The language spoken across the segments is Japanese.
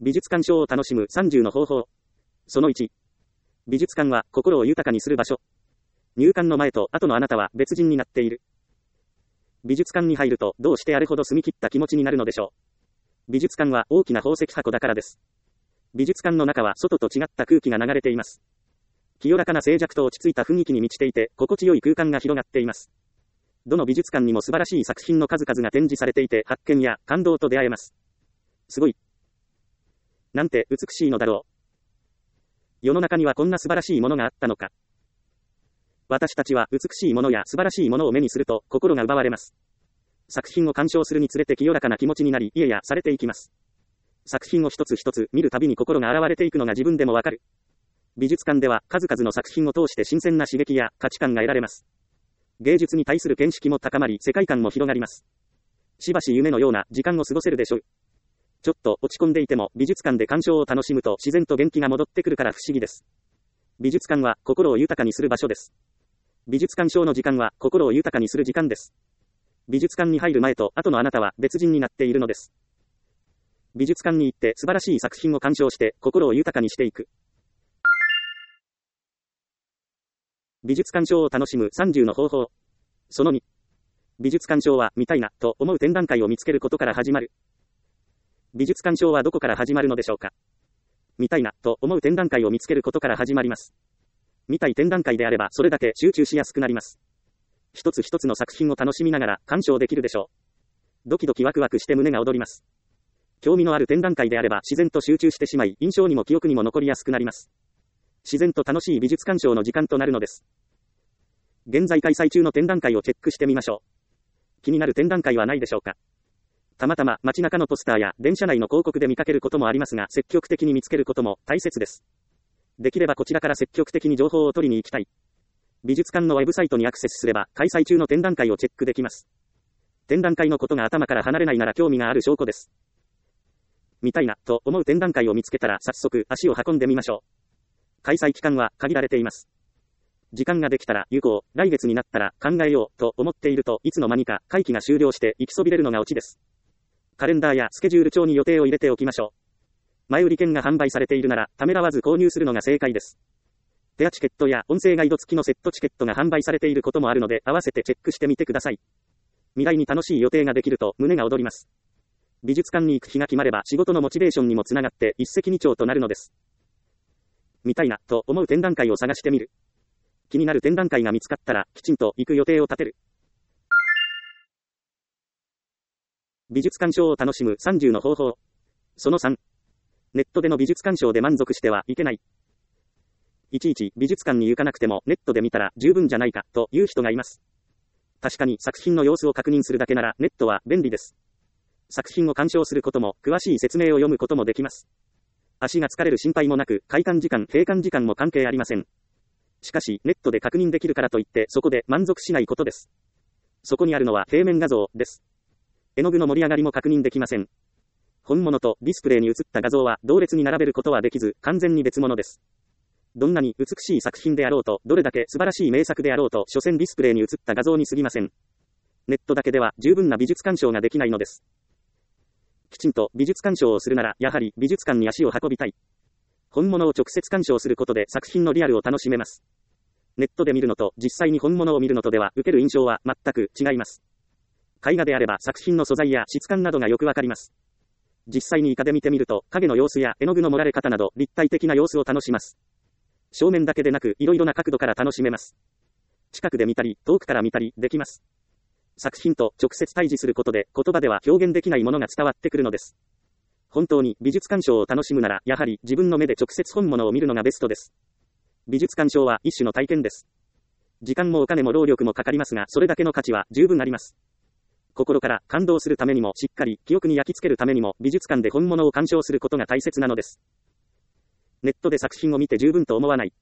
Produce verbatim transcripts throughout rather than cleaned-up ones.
美術鑑賞を楽しむさんじゅうの方法。そのいち。美術館は心を豊かにする場所。入館の前と後のあなたは別人になっている。美術館に入るとどうしてあれほど澄み切った気持ちになるのでしょう。美術館は大きな宝石箱だからです。美術館の中は外と違った空気が流れています。清らかな静寂と落ち着いた雰囲気に満ちていて、心地よい空間が広がっています。どの美術館にも素晴らしい作品の数々が展示されていて、発見や感動と出会えます。すごい。なんて美しいのだろう。世の中にはこんな素晴らしいものがあったのか。私たちは美しいものや素晴らしいものを目にすると心が奪われます。作品を鑑賞するにつれて清らかな気持ちになり、家やされていきます。作品を一つ一つ見るたびに心が洗われていくのが自分でもわかる。美術館では数々の作品を通して新鮮な刺激や価値観が得られます。芸術に対する見識も高まり、世界観も広がります。しばし夢のような時間を過ごせるでしょう。ちょっと落ち込んでいても美術館で鑑賞を楽しむと自然と元気が戻ってくるから不思議です。美術館は心を豊かにする場所です。美術鑑賞の時間は心を豊かにする時間です。美術館に入る前と後のあなたは別人になっているのです。美術館に行って素晴らしい作品を鑑賞して心を豊かにしていく。美術鑑賞を楽しむさんじゅうの方法。そのに。美術鑑賞は見たいなと思う展覧会を見つけることから始まる。美術鑑賞はどこから始まるのでしょうか。見たいなと思う展覧会を見つけることから始まります。見たい展覧会であればそれだけ集中しやすくなります。一つ一つの作品を楽しみながら鑑賞できるでしょう。ドキドキワクワクして胸が躍ります。興味のある展覧会であれば自然と集中してしまい、印象にも記憶にも残りやすくなります。自然と楽しい美術鑑賞の時間となるのです。現在開催中の展覧会をチェックしてみましょう。気になる展覧会はないでしょうか。たまたま街中のポスターや電車内の広告で見かけることもありますが、積極的に見つけることも大切です。できればこちらから積極的に情報を取りに行きたい。美術館のウェブサイトにアクセスすれば開催中の展覧会をチェックできます。展覧会のことが頭から離れないなら興味がある証拠です。見たいなと思う展覧会を見つけたら早速足を運んでみましょう。開催期間は限られています。時間ができたら行こう、来月になったら考えようと思っているといつの間にか会期が終了して行きそびれるのがオチです。カレンダーやスケジュール帳に予定を入れておきましょう。前売り券が販売されているならためらわず購入するのが正解です。ペアチケットや音声ガイド付きのセットチケットが販売されていることもあるので合わせてチェックしてみてください。未来に楽しい予定ができると胸が躍ります。美術館に行く日が決まれば仕事のモチベーションにもつながって一石二鳥となるのです。見たいなと思う展覧会を探してみる。気になる展覧会が見つかったらきちんと行く予定を立てる。美術鑑賞を楽しむさんじゅうの方法。そのさん。ネットでの美術鑑賞で満足してはいけない。いちいち美術館に行かなくてもネットで見たら十分じゃないかという人がいます。確かに作品の様子を確認するだけならネットは便利です。作品を鑑賞することも詳しい説明を読むこともできます。足が疲れる心配もなく、開館時間、閉館時間も関係ありません。しかし、ネットで確認できるからといって、そこで満足しないことです。そこにあるのは平面画像です。絵の具の盛り上がりも確認できません。本物とディスプレイに映った画像は同列に並べることはできず、完全に別物です。どんなに美しい作品であろうと、どれだけ素晴らしい名作であろうと、所詮ディスプレイに映った画像に過ぎません。ネットだけでは十分な美術鑑賞ができないのです。きちんと美術鑑賞をするなら、やはり美術館に足を運びたい。本物を直接鑑賞することで作品のリアルを楽しめます。ネットで見るのと実際に本物を見るのとでは受ける印象は全く違います。絵画であれば作品の素材や質感などがよくわかります。実際にイカで見てみると影の様子や絵の具の盛られ方など立体的な様子を楽します。正面だけでなくいろいろな角度から楽しめます。近くで見たり遠くから見たりできます。作品と直接対峙することで言葉では表現できないものが伝わってくるのです。本当に美術鑑賞を楽しむならやはり自分の目で直接本物を見るのがベストです。美術鑑賞は一種の体験です。時間もお金も労力もかかりますがそれだけの価値は十分あります。心から感動するためにもしっかり記憶に焼き付けるためにも美術館で本物を鑑賞することが大切なのです。ネットで作品を見て十分と思わない。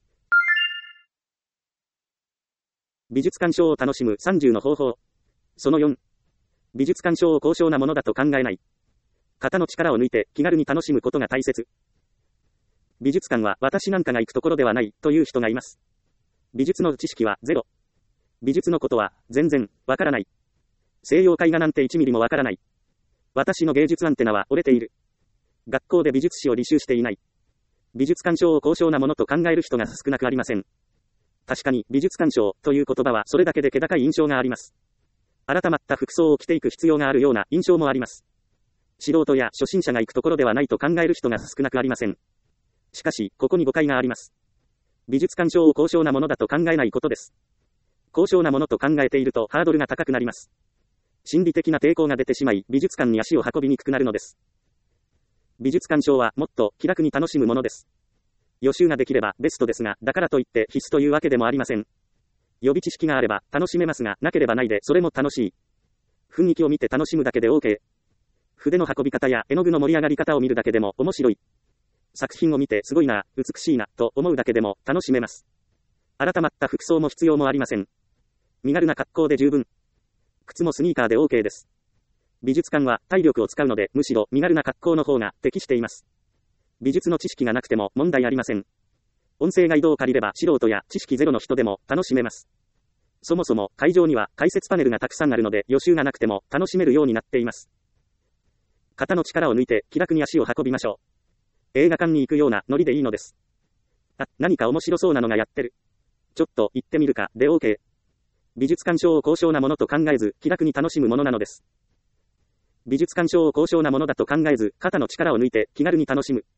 美術鑑賞を楽しむさんじゅうの方法。そのよん。美術鑑賞を高尚なものだと考えない。肩の力を抜いて気軽に楽しむことが大切。美術館は私なんかが行くところではないという人がいます。美術の知識はゼロ。美術のことは全然わからない。西洋絵画なんていちミリもわからない。私の芸術アンテナは折れている。 学校で美術史を履修していない。美術鑑賞を高尚なものと考える人が少なくありません。確かに美術鑑賞という言葉はそれだけで気高い印象があります。改まった服装を着ていく必要があるような印象もあります。素人や初心者が行くところではないと考える人が少なくありません。しかし、ここに誤解があります。美術鑑賞を高尚なものだと考えないことです。高尚なものと考えているとハードルが高くなります。心理的な抵抗が出てしまい、美術館に足を運びにくくなるのです。美術鑑賞はもっと気楽に楽しむものです。予習ができればベストですが、だからといって必須というわけでもありません。予備知識があれば楽しめますが、なければないでそれも楽しい。雰囲気を見て楽しむだけで OK。筆の運び方や絵の具の盛り上がり方を見るだけでも面白い。作品を見てすごいな、美しいな、と思うだけでも楽しめます。改まった服装も必要もありません。身軽な格好で十分。靴もスニーカーで OK です。美術館は体力を使うので、むしろ身軽な格好の方が適しています。美術の知識がなくても問題ありません。音声ガイドを借りれば素人や知識ゼロの人でも楽しめます。そもそも会場には解説パネルがたくさんあるので予習がなくても楽しめるようになっています。肩の力を抜いて気楽に足を運びましょう。映画館に行くようなノリでいいのです。あ、何か面白そうなのがやってる。ちょっと行ってみるかで OK。美術鑑賞を高尚なものと考えず気楽に楽しむものなのです。美術鑑賞を高尚なものだと考えず肩の力を抜いて気軽に楽しむ。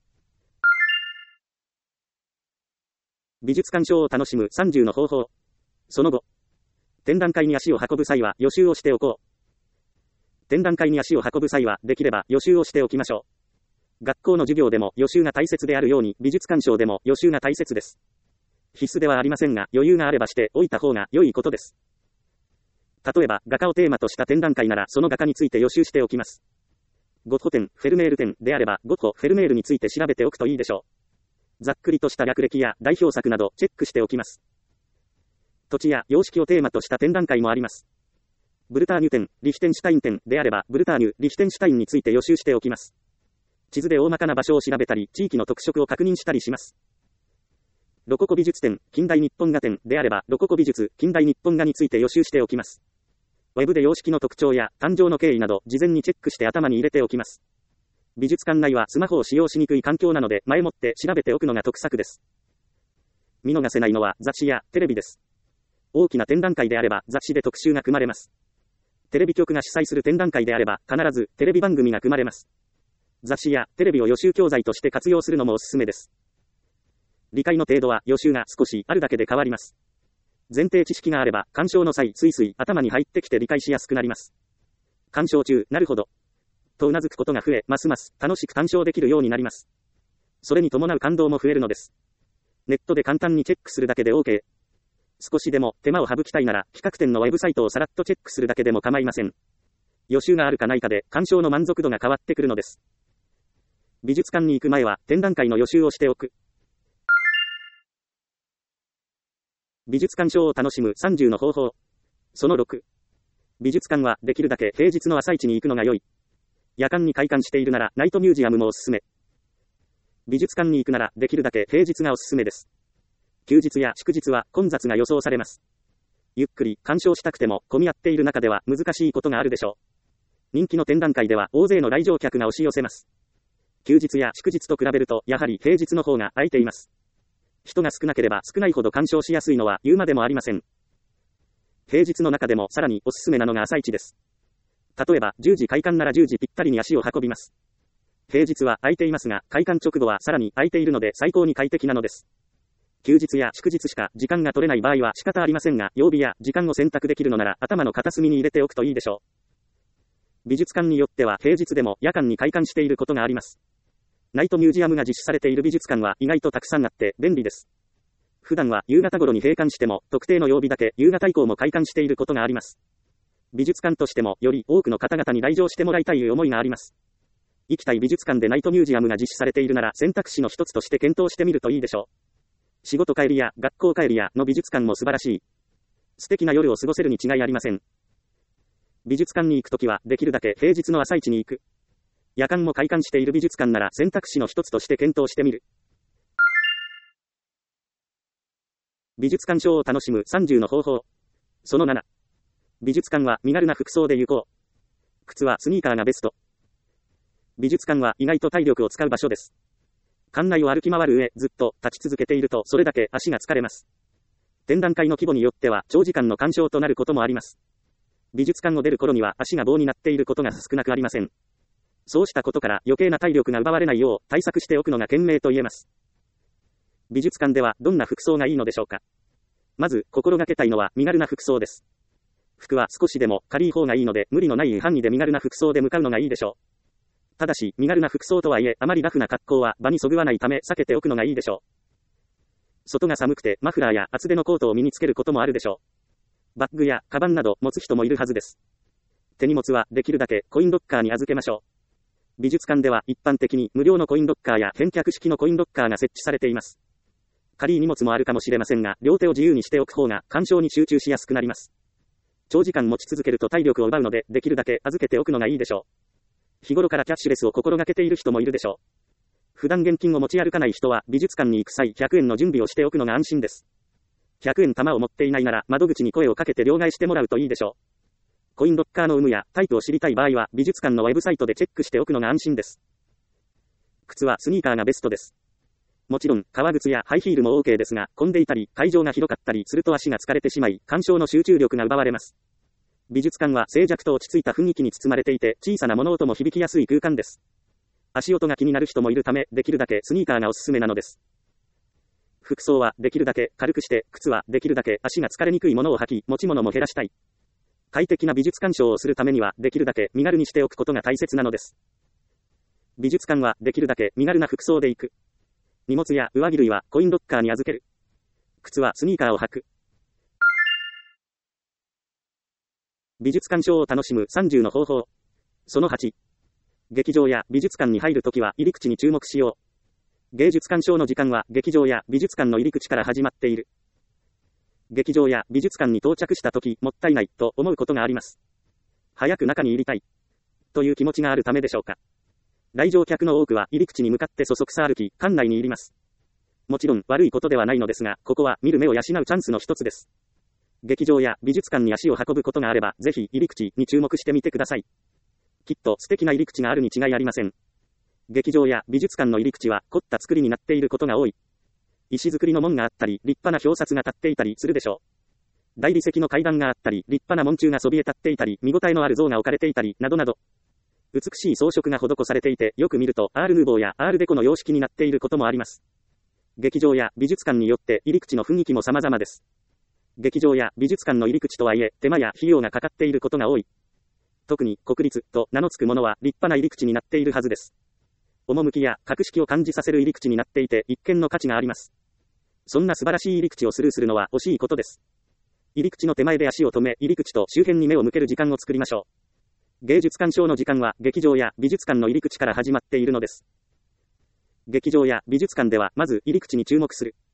美術鑑賞を楽しむさんじゅうの方法。その後、展覧会に足を運ぶ際は予習をしておこう。展覧会に足を運ぶ際はできれば予習をしておきましょう。学校の授業でも予習が大切であるように美術鑑賞でも予習が大切です。必須ではありませんが余裕があればしておいた方が良いことです。例えば画家をテーマとした展覧会ならその画家について予習しておきます。ゴッホ展、フェルメール展であればゴッホ、フェルメールについて調べておくといいでしょう。ざっくりとした略歴や代表作などチェックしておきます。土地や様式をテーマとした展覧会もあります。ブルターニュ展、リヒテンシュタイン展であればブルターニュ、リヒテンシュタインについて予習しておきます。地図で大まかな場所を調べたり地域の特色を確認したりします。ロココ美術展、近代日本画展であればロココ美術、近代日本画について予習しておきます。ウェブで様式の特徴や誕生の経緯など事前にチェックして頭に入れておきます。美術館内はスマホを使用しにくい環境なので前もって調べておくのが得策です。見逃せないのは雑誌やテレビです。大きな展覧会であれば雑誌で特集が組まれます。テレビ局が主催する展覧会であれば必ずテレビ番組が組まれます。雑誌やテレビを予習教材として活用するのもおすすめです。理解の程度は予習が少しあるだけで変わります。前提知識があれば鑑賞の際スイスイ頭に入ってきて理解しやすくなります。鑑賞中、なるほどとうなずくことが増え、ますます楽しく鑑賞できるようになります。それに伴う感動も増えるのです。ネットで簡単にチェックするだけで OK。少しでも手間を省きたいなら企画展のウェブサイトをさらっとチェックするだけでも構いません。予習があるかないかで鑑賞の満足度が変わってくるのです。美術館に行く前は展覧会の予習をしておく。美術鑑賞を楽しむさんじゅうの方法。そのろく。美術館はできるだけ平日の朝一に行くのが良い。夜間に開館しているならナイトミュージアムもおすすめ。美術館に行くならできるだけ平日がおすすめです。休日や祝日は混雑が予想されます。ゆっくり鑑賞したくても混み合っている中では難しいことがあるでしょう。人気の展覧会では大勢の来場客が押し寄せます。休日や祝日と比べるとやはり平日の方が空いています。人が少なければ少ないほど鑑賞しやすいのは言うまでもありません。平日の中でもさらにおすすめなのが朝一です。例えばじゅうじ開館ならじゅうじぴったりに足を運びます。平日は空いていますが開館直後はさらに空いているので最高に快適なのです。休日や祝日しか時間が取れない場合は仕方ありませんが、曜日や時間を選択できるのなら頭の片隅に入れておくといいでしょう。美術館によっては平日でも夜間に開館していることがあります。ナイトミュージアムが実施されている美術館は意外とたくさんあって便利です。普段は夕方頃に閉館しても特定の曜日だけ夕方以降も開館していることがあります。美術館としてもより多くの方々に来場してもらいたい思いがあります。行きたい美術館でナイトミュージアムが実施されているなら選択肢の一つとして検討してみるといいでしょう。仕事帰りや学校帰りやの美術館も素晴らしい。素敵な夜を過ごせるに違いありません。美術館に行くときはできるだけ平日の朝一に行く。夜間も開館している美術館なら選択肢の一つとして検討してみる。美術鑑賞を楽しむさんじゅうの方法。そのなな。美術館は身軽な服装で行こう。靴はスニーカーがベスト。 美術館は意外と体力を使う場所です。館内を歩き回る上、ずっと立ち続けているとそれだけ足が疲れます。展覧会の規模によっては長時間の鑑賞となることもあります。美術館を出る頃には足が棒になっていることが少なくありません。そうしたことから余計な体力が奪われないよう対策しておくのが賢明と言えます。美術館ではどんな服装がいいのでしょうか。まず心がけたいのは身軽な服装です。服は少しでも軽い方がいいので無理のない範囲で身軽な服装で向かうのがいいでしょう。ただし身軽な服装とはいえあまりラフな格好は場にそぐわないため避けておくのがいいでしょう。外が寒くてマフラーや厚手のコートを身につけることもあるでしょう。バッグやカバンなど持つ人もいるはずです。手荷物はできるだけコインロッカーに預けましょう。美術館では一般的に無料のコインロッカーや返却式のコインロッカーが設置されています。軽い荷物もあるかもしれませんが、両手を自由にしておく方が鑑賞に集中しやすくなります。長時間持ち続けると体力を奪うので、できるだけ預けておくのがいいでしょう。日頃からキャッシュレスを心がけている人もいるでしょう。普段現金を持ち歩かない人は美術館に行く際ひゃくえんの準備をしておくのが安心です。ひゃくえん玉を持っていないなら窓口に声をかけて両替してもらうといいでしょう。コインロッカーの有無やタイプを知りたい場合は美術館のウェブサイトでチェックしておくのが安心です。靴はスニーカーがベストです。もちろん革靴やハイヒールも OK ですが、混んでいたり会場が広かったりすると足が疲れてしまい鑑賞の集中力が奪われます。美術館は静寂と落ち着いた雰囲気に包まれていて小さな物音も響きやすい空間です。足音が気になる人もいるためできるだけスニーカーがおすすめなのです。服装はできるだけ軽くして、靴はできるだけ足が疲れにくいものを履き、持ち物も減らしたい。快適な美術鑑賞をするためにはできるだけ身軽にしておくことが大切なのです。美術館はできるだけ身軽な服装で行く。荷物や上着類はコインロッカーに預ける。靴はスニーカーを履く。美術鑑賞を楽しむさんじゅうの方法。そのはち。劇場や美術館に入るときは入り口に注目しよう。芸術鑑賞の時間は劇場や美術館の入り口から始まっている。劇場や美術館に到着したときもったいないと思うことがあります。早く中に入りたいという気持ちがあるためでしょうか。来場客の多くは入り口に向かってそそくさ歩き、館内に入ります。もちろん悪いことではないのですが、ここは見る目を養うチャンスの一つです。劇場や美術館に足を運ぶことがあれば、ぜひ入り口に注目してみてください。きっと素敵な入り口があるに違いありません。劇場や美術館の入り口は凝った作りになっていることが多い。石造りの門があったり、立派な表札が立っていたりするでしょう。大理石の階段があったり、立派な門柱がそびえ立っていたり、見応えのある像が置かれていたり、などなど。美しい装飾が施されていて、よく見るとアールヌーボーやアールデコの様式になっていることもあります。劇場や美術館によって入り口の雰囲気も様々です。劇場や美術館の入り口とはいえ、手間や費用がかかっていることが多い。特に国立と名の付くものは立派な入り口になっているはずです。趣や格式を感じさせる入り口になっていて一見の価値があります。そんな素晴らしい入り口をスルーするのは惜しいことです。入り口の手前で足を止め、入り口と周辺に目を向ける時間を作りましょう。芸術鑑賞の時間は劇場や美術館の入り口から始まっているのです。劇場や美術館ではまず入り口に注目する。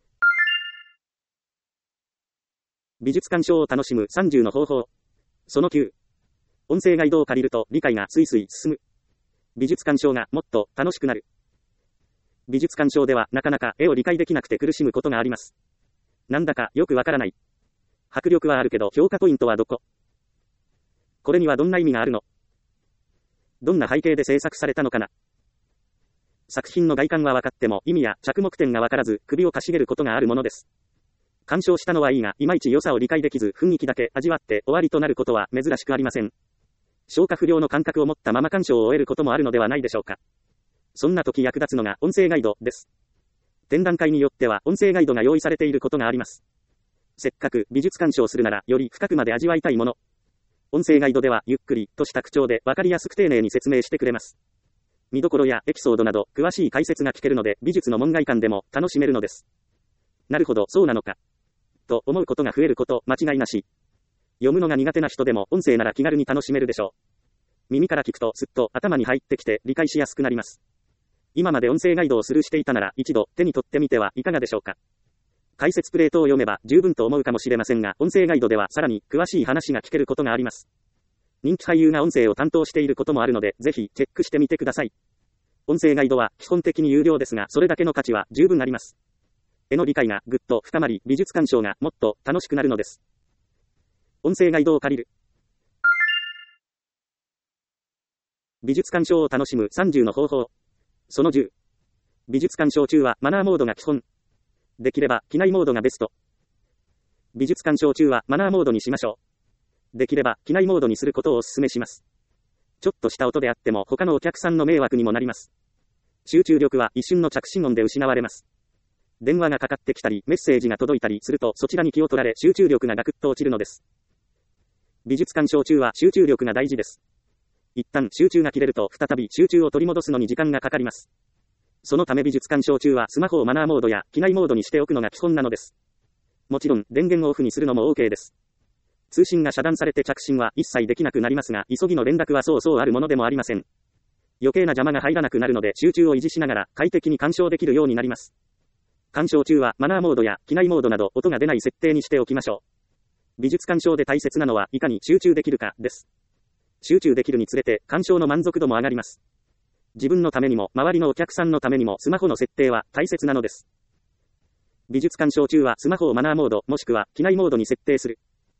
美術鑑賞を楽しむさんじゅうの方法。そのきゅう。音声ガイドを借りると理解がスイスイ進む。美術鑑賞がもっと楽しくなる。美術鑑賞ではなかなか絵を理解できなくて苦しむことがあります。なんだかよくわからない。迫力はあるけど評価ポイントはどこ？これにはどんな意味があるの？どんな背景で制作されたのかな？作品の外観は分かっても意味や着目点が分からず首をかしげることがあるものです。鑑賞したのはいいが、いまいち良さを理解できず雰囲気だけ味わって終わりとなることは珍しくありません。消化不良の感覚を持ったまま鑑賞を終えることもあるのではないでしょうか。そんな時役立つのが音声ガイドです。展覧会によっては音声ガイドが用意されていることがあります。せっかく美術鑑賞するならより深くまで味わいたいもの。音声ガイドではゆっくりとした口調で分かりやすく丁寧に説明してくれます。見どころやエピソードなど詳しい解説が聞けるので美術の門外観でも楽しめるのです。なるほど、そうなのか。と思うことが増えること間違いなし。読むのが苦手な人でも音声なら気軽に楽しめるでしょう。耳から聞くとすっと頭に入ってきて理解しやすくなります。今まで音声ガイドをスルーしていたなら一度手に取ってみてはいかがでしょうか。解説プレートを読めば十分と思うかもしれませんが、音声ガイドではさらに詳しい話が聞けることがあります。人気俳優が音声を担当していることもあるので、ぜひチェックしてみてください。音声ガイドは基本的に有料ですが、それだけの価値は十分あります。絵の理解がぐっと深まり、美術鑑賞がもっと楽しくなるのです。音声ガイドを借りる。 美術鑑賞を楽しむさんじゅうの方法。そのじゅう。美術鑑賞中はマナーモードが基本。できれば機内モードがベスト。美術鑑賞中はマナーモードにしましょう。できれば機内モードにすることをお勧めします。ちょっとした音であっても他のお客さんの迷惑にもなります。集中力は一瞬の着信音で失われます。電話がかかってきたりメッセージが届いたりするとそちらに気を取られ集中力がガクッと落ちるのです。美術鑑賞中は集中力が大事です。一旦集中が切れると再び集中を取り戻すのに時間がかかります。そのため美術鑑賞中はスマホをマナーモードや機内モードにしておくのが基本なのです。もちろん電源をオフにするのも OK です。通信が遮断されて着信は一切できなくなりますが、急ぎの連絡はそうそうあるものでもありません。余計な邪魔が入らなくなるので集中を維持しながら快適に鑑賞できるようになります。鑑賞中はマナーモードや機内モードなど音が出ない設定にしておきましょう。美術鑑賞で大切なのはいかに集中できるかです。集中できるにつれて鑑賞の満足度も上がります。自分のためにも周りのお客さんのためにもスマホの設定は大切なのです。美術鑑賞中はスマホをマナーモードもしくは機内モードに設定する。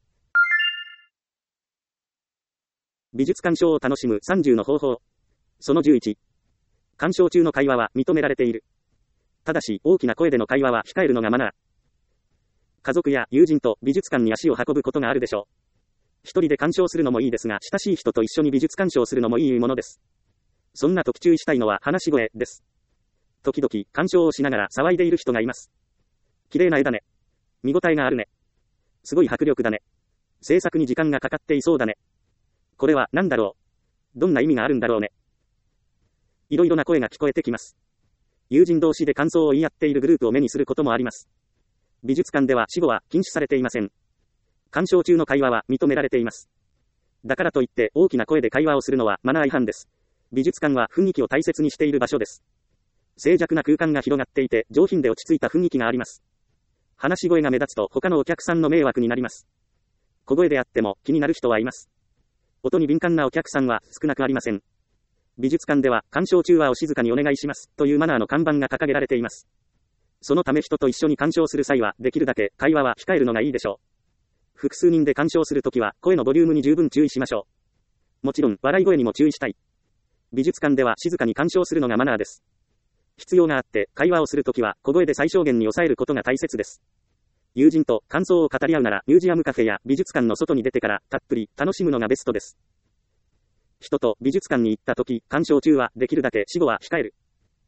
美術鑑賞を楽しむさんじゅうの方法。そのじゅういち。鑑賞中の会話は認められている。ただし大きな声での会話は控えるのがマナー。家族や友人と美術館に足を運ぶことがあるでしょう。一人で鑑賞するのもいいですが、親しい人と一緒に美術鑑賞するのもいいものです。そんな時注意したいのは話し声です。時々鑑賞をしながら騒いでいる人がいます。綺麗な絵だね。見応えがあるね。すごい迫力だね。制作に時間がかかっていそうだね。これは何だろう。どんな意味があるんだろうね。いろいろな声が聞こえてきます。友人同士で感想を言い合っているグループを目にすることもあります。美術館では死語は禁止されていません。鑑賞中の会話は認められています。だからといって大きな声で会話をするのはマナー違反です。美術館は雰囲気を大切にしている場所です。静寂な空間が広がっていて上品で落ち着いた雰囲気があります。話し声が目立つと他のお客さんの迷惑になります。小声であっても気になる人はいます。音に敏感なお客さんは少なくありません。美術館では鑑賞中はお静かにお願いしますというマナーの看板が掲げられています。そのため人と一緒に鑑賞する際はできるだけ会話は控えるのがいいでしょう。複数人で鑑賞するときは声のボリュームに十分注意しましょう。もちろん笑い声にも注意したい。美術館では静かに鑑賞するのがマナーです。必要があって会話をするときは小声で最小限に抑えることが大切です。友人と感想を語り合うならミュージアムカフェや美術館の外に出てからたっぷり楽しむのがベストです。人と美術館に行ったとき、鑑賞中はできるだけ死語は控える。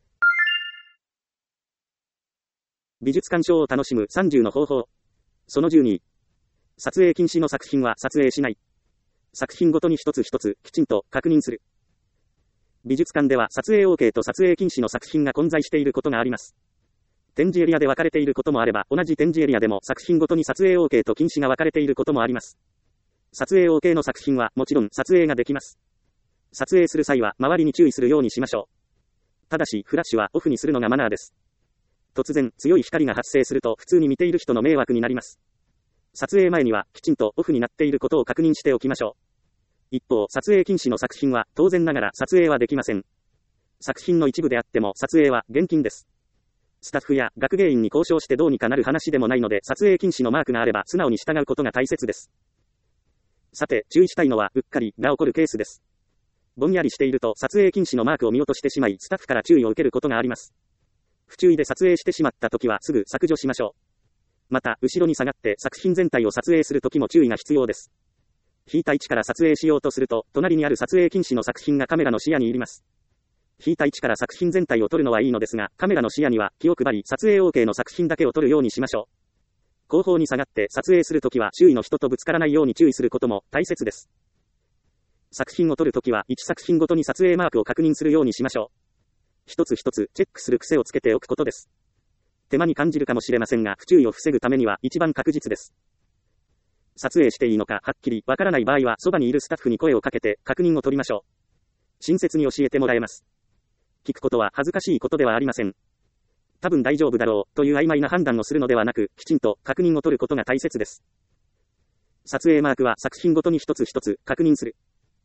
美術鑑賞を楽しむさんじゅうの方法。そのじゅうに。撮影禁止の作品は撮影しない。作品ごとに一つ一つきちんと確認する。美術館では撮影 OK と撮影禁止の作品が混在していることがあります。展示エリアで分かれていることもあれば、同じ展示エリアでも作品ごとに撮影 OK と禁止が分かれていることもあります。撮影 OK の作品はもちろん撮影ができます。撮影する際は周りに注意するようにしましょう。ただしフラッシュはオフにするのがマナーです。突然強い光が発生すると普通に見ている人の迷惑になります。撮影前にはきちんとオフになっていることを確認しておきましょう。一方、撮影禁止の作品は当然ながら撮影はできません。作品の一部であっても撮影は厳禁です。スタッフや学芸員に交渉してどうにかなる話でもないので、撮影禁止のマークがあれば素直に従うことが大切です。さて、注意したいのはうっかりが起こるケースです。ぼんやりしていると撮影禁止のマークを見落としてしまい、スタッフから注意を受けることがあります。不注意で撮影してしまったときはすぐ削除しましょう。また、後ろに下がって作品全体を撮影するときも注意が必要です。引いた位置から撮影しようとすると、隣にある撮影禁止の作品がカメラの視野に入ります。引いた位置から作品全体を撮るのはいいのですが、カメラの視野には気を配り、撮影 OK の作品だけを撮るようにしましょう。後方に下がって撮影するときは周囲の人とぶつからないように注意することも大切です。作品を撮るときはいち作品ごとに撮影マークを確認するようにしましょう。一つ一つチェックする癖をつけておくことです。手間に感じるかもしれませんが、不注意を防ぐためには一番確実です。撮影していいのかはっきりわからない場合は、そばにいるスタッフに声をかけて確認を取りましょう。親切に教えてもらえます。聞くことは恥ずかしいことではありません。多分大丈夫だろうという曖昧な判断をするのではなく、きちんと確認を取ることが大切です。撮影マークは作品ごとに一つ一つ確認する。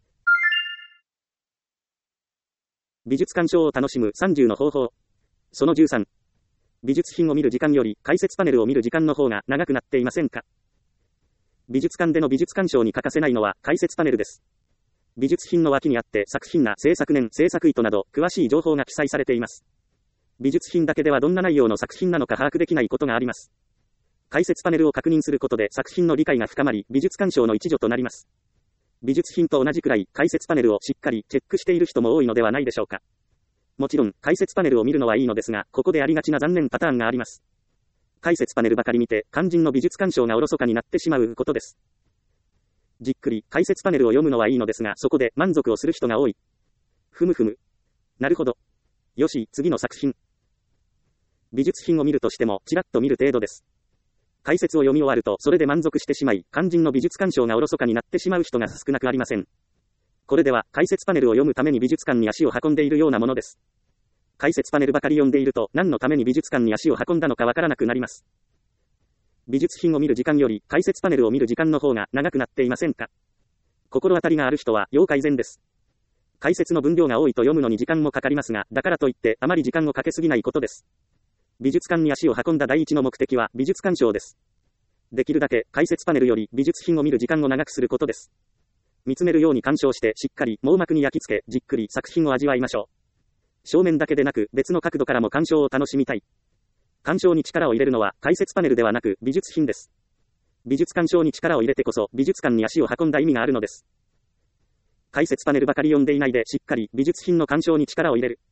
美術鑑賞を楽しむさんじゅうの方法。そのじゅうさん。美術品を見る時間より解説パネルを見る時間の方が長くなっていませんか？美術館での美術鑑賞に欠かせないのは解説パネルです。 美術品の脇にあって作品名、制作年、制作意図など詳しい情報が記載されています。美術品だけではどんな内容の作品なのか把握できないことがあります。解説パネルを確認することで作品の理解が深まり、美術鑑賞の一助となります。美術品と同じくらい解説パネルをしっかりチェックしている人も多いのではないでしょうか。もちろん解説パネルを見るのはいいのですが、ここでありがちな残念パターンがあります。解説パネルばかり見て肝心の美術鑑賞がおろそかになってしまうことです。じっくり解説パネルを読むのはいいのですが、そこで満足をする人が多い。ふむふむ。なるほど。よし、次の作品。美術品を見るとしても、ちらっと見る程度です。解説を読み終わると、それで満足してしまい、肝心の美術鑑賞がおろそかになってしまう人が少なくありません。これでは、解説パネルを読むために美術館に足を運んでいるようなものです。解説パネルばかり読んでいると、何のために美術館に足を運んだのかわからなくなります。美術品を見る時間より、解説パネルを見る時間の方が長くなっていませんか？心当たりがある人は、要改善です。解説の分量が多いと読むのに時間もかかりますが、だからといって、あまり時間をかけすぎないことです。美術館に足を運んだ第一の目的は、美術鑑賞です。できるだけ、解説パネルより美術品を見る時間を長くすることです。見つめるように鑑賞して、しっかり網膜に焼き付け、じっくり作品を味わいましょう。正面だけでなく、別の角度からも鑑賞を楽しみたい。鑑賞に力を入れるのは、解説パネルではなく、美術品です。美術鑑賞に力を入れてこそ、美術館に足を運んだ意味があるのです。解説パネルばかり読んでいないで、しっかり美術品の鑑賞に力を入れる。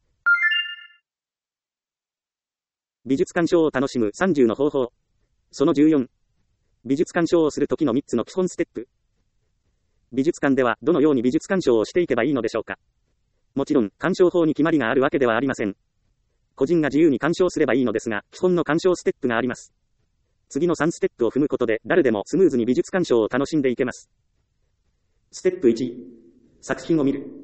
美術鑑賞を楽しむさんじゅうの方法。そのじゅうよん。美術鑑賞をするときのみっつの基本ステップ。美術館ではどのように美術鑑賞をしていけばいいのでしょうか。もちろん、鑑賞法に決まりがあるわけではありません。個人が自由に鑑賞すればいいのですが、基本の鑑賞ステップがあります。次のさんステップを踏むことで、誰でもスムーズに美術鑑賞を楽しんでいけます。ステップいち、作品を見る。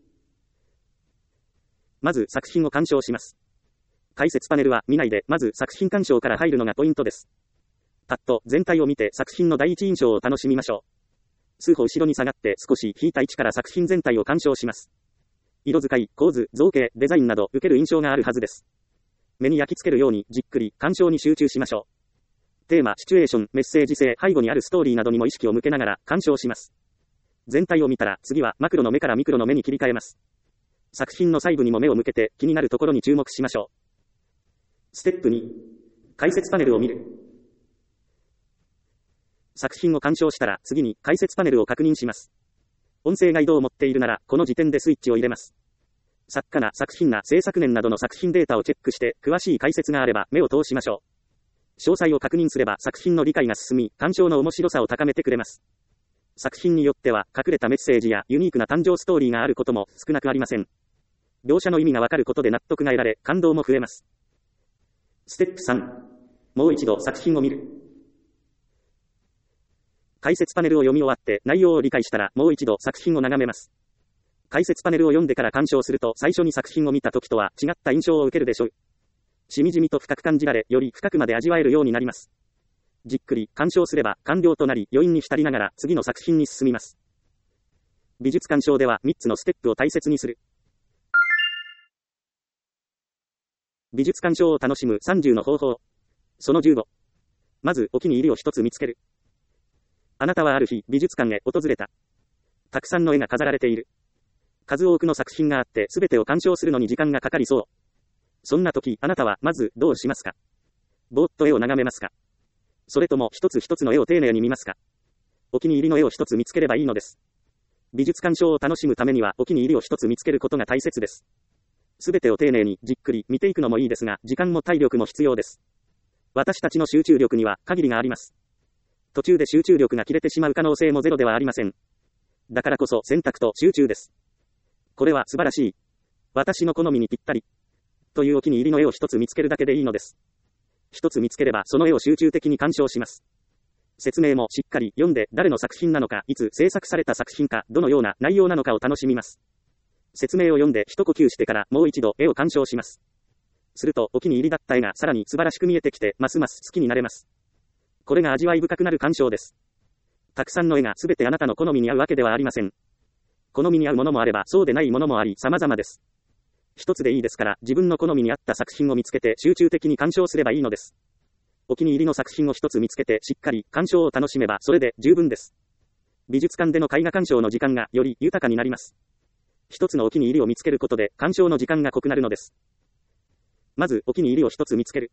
まず作品を鑑賞します。解説パネルは見ないで、まず作品鑑賞から入るのがポイントです。パッと全体を見て作品の第一印象を楽しみましょう。数歩後ろに下がって少し引いた位置から作品全体を鑑賞します。色使い、構図、造形、デザインなど受ける印象があるはずです。目に焼き付けるようにじっくり鑑賞に集中しましょう。テーマ、シチュエーション、メッセージ性、背後にあるストーリーなどにも意識を向けながら鑑賞します。全体を見たら次はマクロの目からミクロの目に切り替えます。作品の細部にも目を向けて気になるところに注目しましょう。ステップに、解説パネルを見る。作品を鑑賞したら次に解説パネルを確認します。音声ガイドを持っているならこの時点でスイッチを入れます。作家な作品な制作年などの作品データをチェックして詳しい解説があれば目を通しましょう。詳細を確認すれば作品の理解が進み、鑑賞の面白さを高めてくれます。作品によっては隠れたメッセージやユニークな誕生ストーリーがあることも少なくありません。描写の意味がわかることで納得が得られ、感動も増えます。ステップさん、もう一度作品を見る。解説パネルを読み終わって内容を理解したらもう一度作品を眺めます。解説パネルを読んでから鑑賞すると最初に作品を見た時とは違った印象を受けるでしょう。しみじみと深く感じられ、より深くまで味わえるようになります。じっくり鑑賞すれば完了となり、余韻に浸りながら次の作品に進みます。美術鑑賞ではみっつのステップを大切にする。美術鑑賞を楽しむさんじゅうの方法。そのじゅうご。まずお気に入りを一つ見つける。あなたはある日美術館へ訪れた。たくさんの絵が飾られている。数多くの作品があって全てを鑑賞するのに時間がかかりそう。そんな時あなたはまずどうしますか？ぼーっと絵を眺めますか？それとも一つ一つの絵を丁寧に見ますか？お気に入りの絵を一つ見つければいいのです。美術鑑賞を楽しむためにはお気に入りを一つ見つけることが大切です。すべてを丁寧にじっくり見ていくのもいいですが、時間も体力も必要です。私たちの集中力には限りがあります。途中で集中力が切れてしまう可能性もゼロではありません。だからこそ選択と集中です。これは素晴らしい。私の好みにぴったり。というお気に入りの絵を一つ見つけるだけでいいのです。一つ見つければその絵を集中的に鑑賞します。説明もしっかり読んで誰の作品なのか、いつ制作された作品か、どのような内容なのかを楽しみます。説明を読んで一呼吸してからもう一度絵を鑑賞します。するとお気に入りだった絵がさらに素晴らしく見えてきて、ますます好きになれます。これが味わい深くなる鑑賞です。たくさんの絵がすべてあなたの好みに合うわけではありません。好みに合うものもあればそうでないものもあり様々です。一つでいいですから自分の好みに合った作品を見つけて集中的に鑑賞すればいいのです。お気に入りの作品を一つ見つけてしっかり鑑賞を楽しめばそれで十分です。 美術館での絵画鑑賞の時間がより豊かになります。一つのお気に入りを見つけることで鑑賞の時間が濃くなるのです。まずお気に入りを一つ見つける。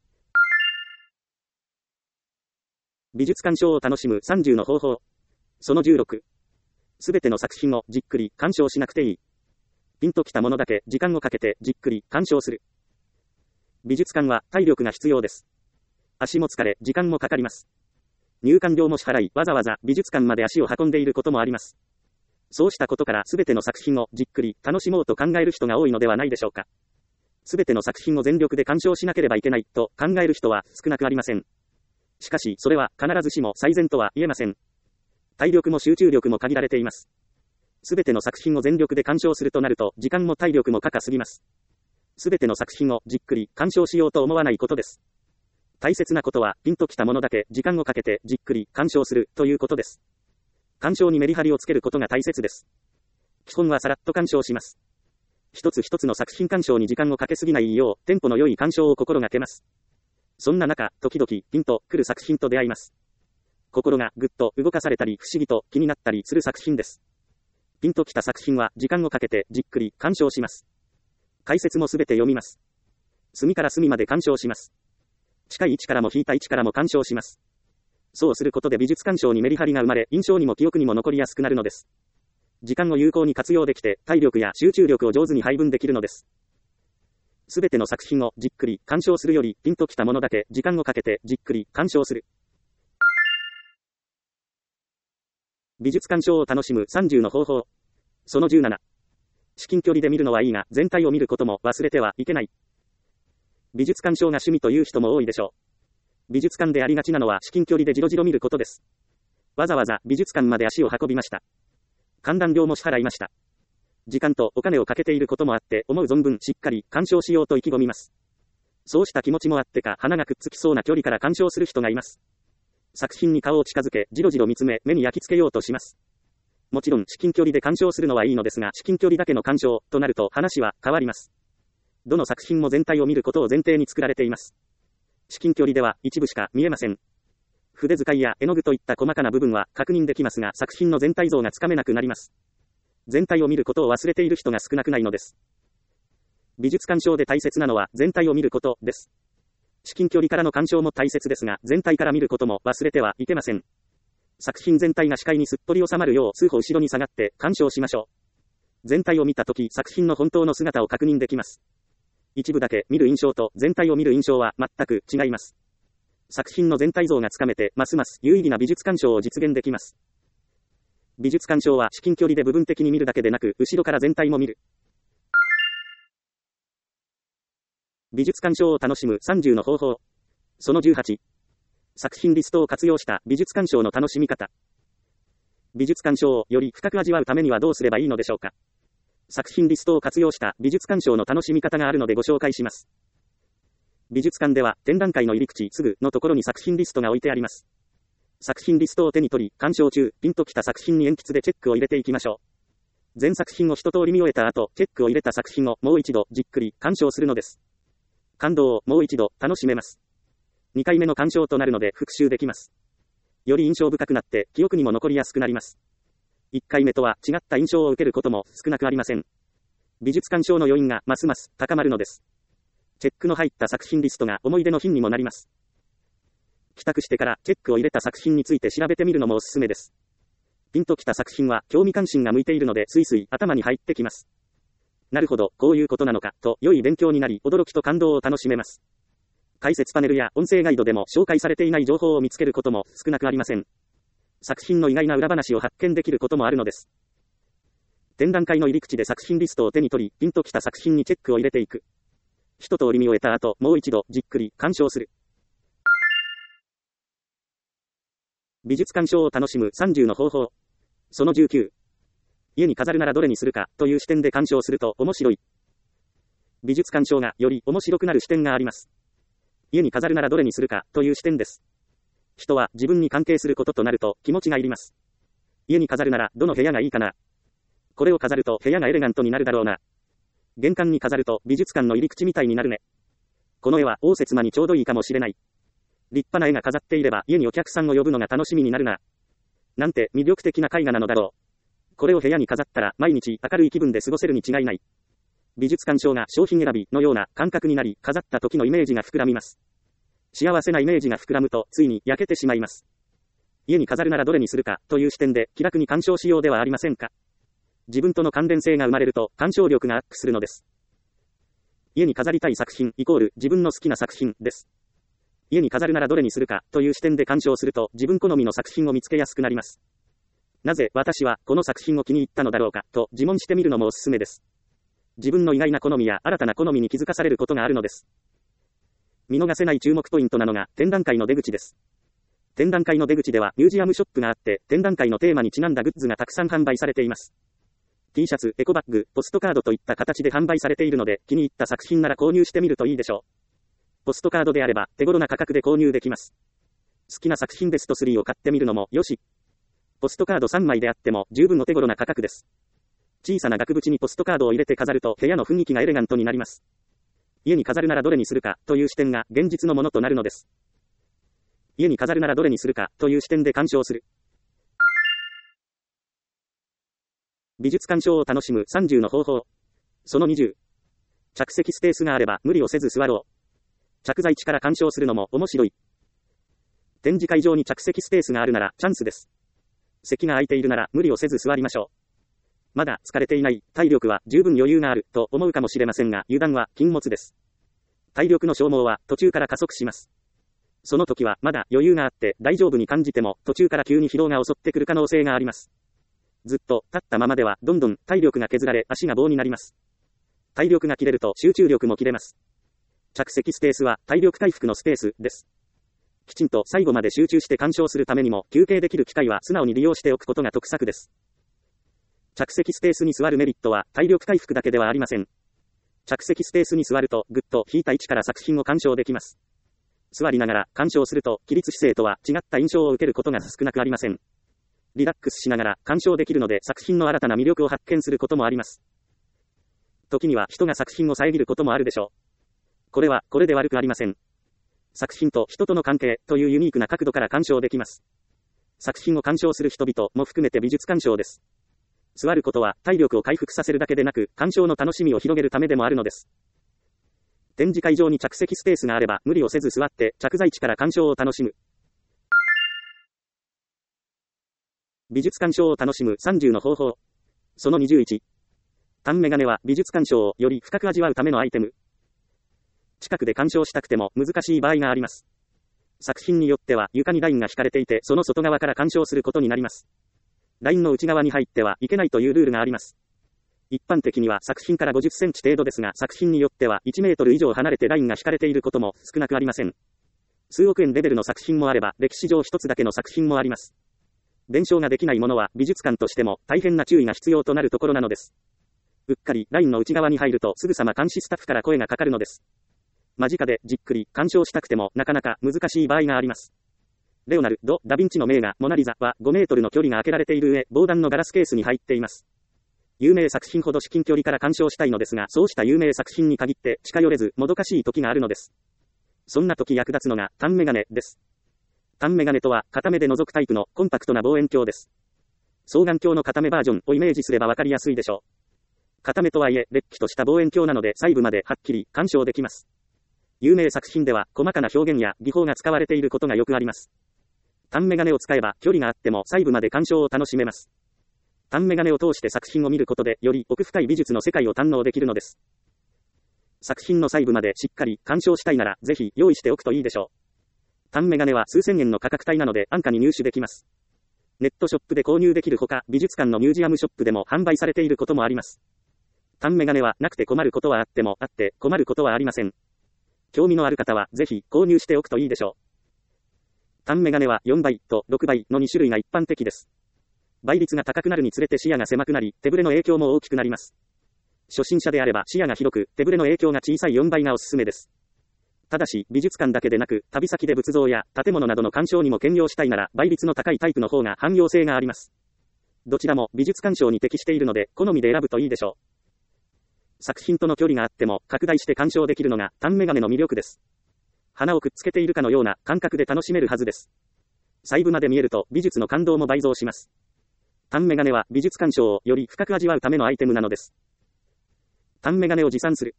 美術鑑賞を楽しむさんじゅうの方法。そのじゅうろく。すべての作品をじっくり鑑賞しなくていい。ピンときたものだけ時間をかけてじっくり鑑賞する。美術館は体力が必要です。足も疲れ、時間もかかります。入館料も支払い、わざわざ美術館まで足を運んでいることもあります。そうしたことからすべての作品をじっくり楽しもうと考える人が多いのではないでしょうか。すべての作品を全力で鑑賞しなければいけないと考える人は少なくありません。しかし、それは必ずしも最善とは言えません。体力も集中力も限られています。すべての作品を全力で鑑賞するとなると、時間も体力もかかすぎます。すべての作品をじっくり鑑賞しようと思わないことです。大切なことは、ピンときたものだけ時間をかけてじっくり鑑賞するということです。鑑賞にメリハリをつけることが大切です。基本はさらっと鑑賞します。一つ一つの作品鑑賞に時間をかけすぎないよう、テンポの良い鑑賞を心がけます。そんな中、時々、ピンと来る作品と出会います。心がぐっと動かされたり、不思議と気になったりする作品です。ピンときた作品は、時間をかけてじっくり鑑賞します。解説もすべて読みます。隅から隅まで鑑賞します。近い位置からも引いた位置からも鑑賞します。そうすることで美術鑑賞にメリハリが生まれ、印象にも記憶にも残りやすくなるのです。時間を有効に活用できて、体力や集中力を上手に配分できるのです。すべての作品をじっくり鑑賞するより、ピンときたものだけ時間をかけてじっくり鑑賞する。美術鑑賞を楽しむさんじゅうの方法。そのじゅうなな。至近距離で見るのはいいが、全体を見ることも忘れてはいけない。美術鑑賞が趣味という人も多いでしょう。美術館でありがちなのは至近距離でじろじろ見ることです。わざわざ美術館まで足を運びました。観覧料も支払いました。時間とお金をかけていることもあって、思う存分しっかり鑑賞しようと意気込みます。そうした気持ちもあってか、鼻がくっつきそうな距離から鑑賞する人がいます。作品に顔を近づけ、じろじろ見つめ、目に焼き付けようとします。もちろん至近距離で鑑賞するのはいいのですが、至近距離だけの鑑賞となると話は変わります。どの作品も全体を見ることを前提に作られています。至近距離では一部しか見えません。筆使いや絵の具といった細かな部分は確認できますが、作品の全体像がつかめなくなります。全体を見ることを忘れている人が少なくないのです。美術鑑賞で大切なのは全体を見ることです。至近距離からの鑑賞も大切ですが、全体から見ることも忘れてはいけません。作品全体が視界にすっぽり収まるよう数歩後ろに下がって鑑賞しましょう。全体を見たとき、作品の本当の姿を確認できます。一部だけ見る印象と全体を見る印象は全く違います。作品の全体像がつかめて、ますます有意義な美術鑑賞を実現できます。美術鑑賞は至近距離で部分的に見るだけでなく、後ろから全体も見る。美術鑑賞を楽しむさんじゅうの方法。そのじゅうはち。作品リストを活用した美術鑑賞の楽しみ方。美術鑑賞をより深く味わうためにはどうすればいいのでしょうか。作品リストを活用した美術鑑賞の楽しみ方があるのでご紹介します。美術館では展覧会の入り口すぐのところに作品リストが置いてあります。作品リストを手に取り、鑑賞中、ピンときた作品に鉛筆でチェックを入れていきましょう。全作品を一通り見終えた後、チェックを入れた作品をもう一度じっくり鑑賞するのです。感動をもう一度楽しめます。にかいめの鑑賞となるので復習できます。より印象深くなって記憶にも残りやすくなります。いっかいめとは違った印象を受けることも少なくありません。美術鑑賞の余韻がますます高まるのです。チェックの入った作品リストが思い出の品にもなります。帰宅してからチェックを入れた作品について調べてみるのもおすすめです。ピンときた作品は興味関心が向いているのでスイスイ頭に入ってきます。なるほど、こういうことなのかと良い勉強になり、驚きと感動を楽しめます。解説パネルや音声ガイドでも紹介されていない情報を見つけることも少なくありません。作品の意外な裏話を発見できることもあるのです。展覧会の入り口で作品リストを手に取り、ピンときた作品にチェックを入れていく。一通り見終えた後、もう一度じっくり鑑賞する。美術鑑賞を楽しむさんじゅうの方法。そのじゅうきゅう。家に飾るならどれにするかという視点で鑑賞すると面白い。美術鑑賞がより面白くなる視点があります。家に飾るならどれにするかという視点です。人は自分に関係することとなると気持ちがいります。家に飾るならどの部屋がいいかな。これを飾ると部屋がエレガントになるだろうな。玄関に飾ると美術館の入り口みたいになるね。この絵は応接間にちょうどいいかもしれない。立派な絵が飾っていれば家にお客さんを呼ぶのが楽しみになるな。 なんて魅力的な絵画なのだろう。これを部屋に飾ったら毎日明るい気分で過ごせるに違いない。美術鑑賞が商品選びのような感覚になり、飾った時のイメージが膨らみます。幸せなイメージが膨らむとついに焼けてしまいます。家に飾るならどれにするかという視点で気楽に鑑賞しようではありませんか。自分との関連性が生まれると鑑賞力がアップするのです。家に飾りたい作品イコール自分の好きな作品です。家に飾るならどれにするかという視点で鑑賞すると自分好みの作品を見つけやすくなります。なぜ私はこの作品を気に入ったのだろうかと自問してみるのもおすすめです。自分の意外な好みや新たな好みに気づかされることがあるのです。見逃せない注目ポイントなのが展覧会の出口です。展覧会の出口ではミュージアムショップがあって、展覧会のテーマにちなんだグッズがたくさん販売されています。T シャツ、エコバッグ、ポストカードといった形で販売されているので、気に入った作品なら購入してみるといいでしょう。ポストカードであれば手頃な価格で購入できます。好きな作品ベストスリーを買ってみるのもよし。ポストカードさんまいであっても十分お手頃な価格です。小さな額縁にポストカードを入れて飾ると部屋の雰囲気がエレガントになります。家に飾るならどれにするかという視点が現実のものとなるのです。家に飾るならどれにするかという視点で鑑賞する。美術鑑賞を楽しむさんじゅうの方法。そのにじゅう。着席スペースがあれば無理をせず座ろう。着座位置から鑑賞するのも面白い。展示会場に着席スペースがあるならチャンスです。席が空いているなら無理をせず座りましょう。まだ疲れていない、体力は十分余裕があると思うかもしれませんが、油断は禁物です。体力の消耗は途中から加速します。その時はまだ余裕があって大丈夫に感じても途中から急に疲労が襲ってくる可能性があります。ずっと立ったままではどんどん体力が削られ足が棒になります。体力が切れると集中力も切れます。着席スペースは体力回復のスペースです。きちんと最後まで集中して鑑賞するためにも休憩できる機会は素直に利用しておくことが得策です。着席スペースに座るメリットは体力回復だけではありません。着席スペースに座るとぐっと引いた位置から作品を鑑賞できます。座りながら鑑賞すると起立姿勢とは違った印象を受けることが少なくありません。リラックスしながら鑑賞できるので作品の新たな魅力を発見することもあります。時には人が作品を遮ることもあるでしょう。これはこれで悪くありません。作品と人との関係というユニークな角度から鑑賞できます。作品を鑑賞する人々も含めて美術鑑賞です。座ることは体力を回復させるだけでなく鑑賞の楽しみを広げるためでもあるのです。展示会場に着席スペースがあれば無理をせず座って着座位置から鑑賞を楽しむ。美術鑑賞を楽しむさんじゅうの方法。そのにじゅういち。単メガネは美術鑑賞をより深く味わうためのアイテム。近くで鑑賞したくても難しい場合があります。作品によっては床にラインが引かれていてその外側から鑑賞することになります。ラインの内側に入ってはいけないというルールがあります。一般的には作品からごじゅっセンチ程度ですが、作品によってはいちメートル以上離れてラインが引かれていることも少なくありません。数億円レベルの作品もあれば、歴史上一つだけの作品もあります。弁償ができないものは美術館としても大変な注意が必要となるところなのです。うっかりラインの内側に入るとすぐさま監視スタッフから声がかかるのです。間近でじっくり鑑賞したくてもなかなか難しい場合があります。レオナルド・ダ・ヴィンチの名画モナリザはごメートルの距離が空けられている上、防弾のガラスケースに入っています。有名作品ほど至近距離から鑑賞したいのですが、そうした有名作品に限って近寄れずもどかしい時があるのです。そんな時役立つのが単メガネです。単メガネとは片目で覗くタイプのコンパクトな望遠鏡です。双眼鏡の片目バージョンをイメージすればわかりやすいでしょう。片目とはいえ、れっきとした望遠鏡なので細部まではっきり鑑賞できます。有名作品では細かな表現や技法が使われていることがよくあります。単メガネを使えば距離があっても細部まで鑑賞を楽しめます。単メガネを通して作品を見ることでより奥深い美術の世界を堪能できるのです。作品の細部までしっかり鑑賞したいならぜひ用意しておくといいでしょう。単メガネは数千円の価格帯なので安価に入手できます。ネットショップで購入できるほか、美術館のミュージアムショップでも販売されていることもあります。単メガネはなくて困ることはあってもあって困ることはありません。興味のある方はぜひ購入しておくといいでしょう。単メガネはよんばいとろくばいのに種類が一般的です。倍率が高くなるにつれて視野が狭くなり、手ぶれの影響も大きくなります。初心者であれば視野が広く、手ぶれの影響が小さいよんばいがおすすめです。ただし、美術館だけでなく、旅先で仏像や建物などの鑑賞にも兼用したいなら、倍率の高いタイプの方が汎用性があります。どちらも美術鑑賞に適しているので、好みで選ぶといいでしょう。作品との距離があっても、拡大して鑑賞できるのが単メガネの魅力です。花をくっつけているかのような感覚で楽しめるはずです。 細部まで見えると美術の感動も倍増します。単メガネは美術鑑賞をより深く味わうためのアイテムなのです。単メガネを持参する。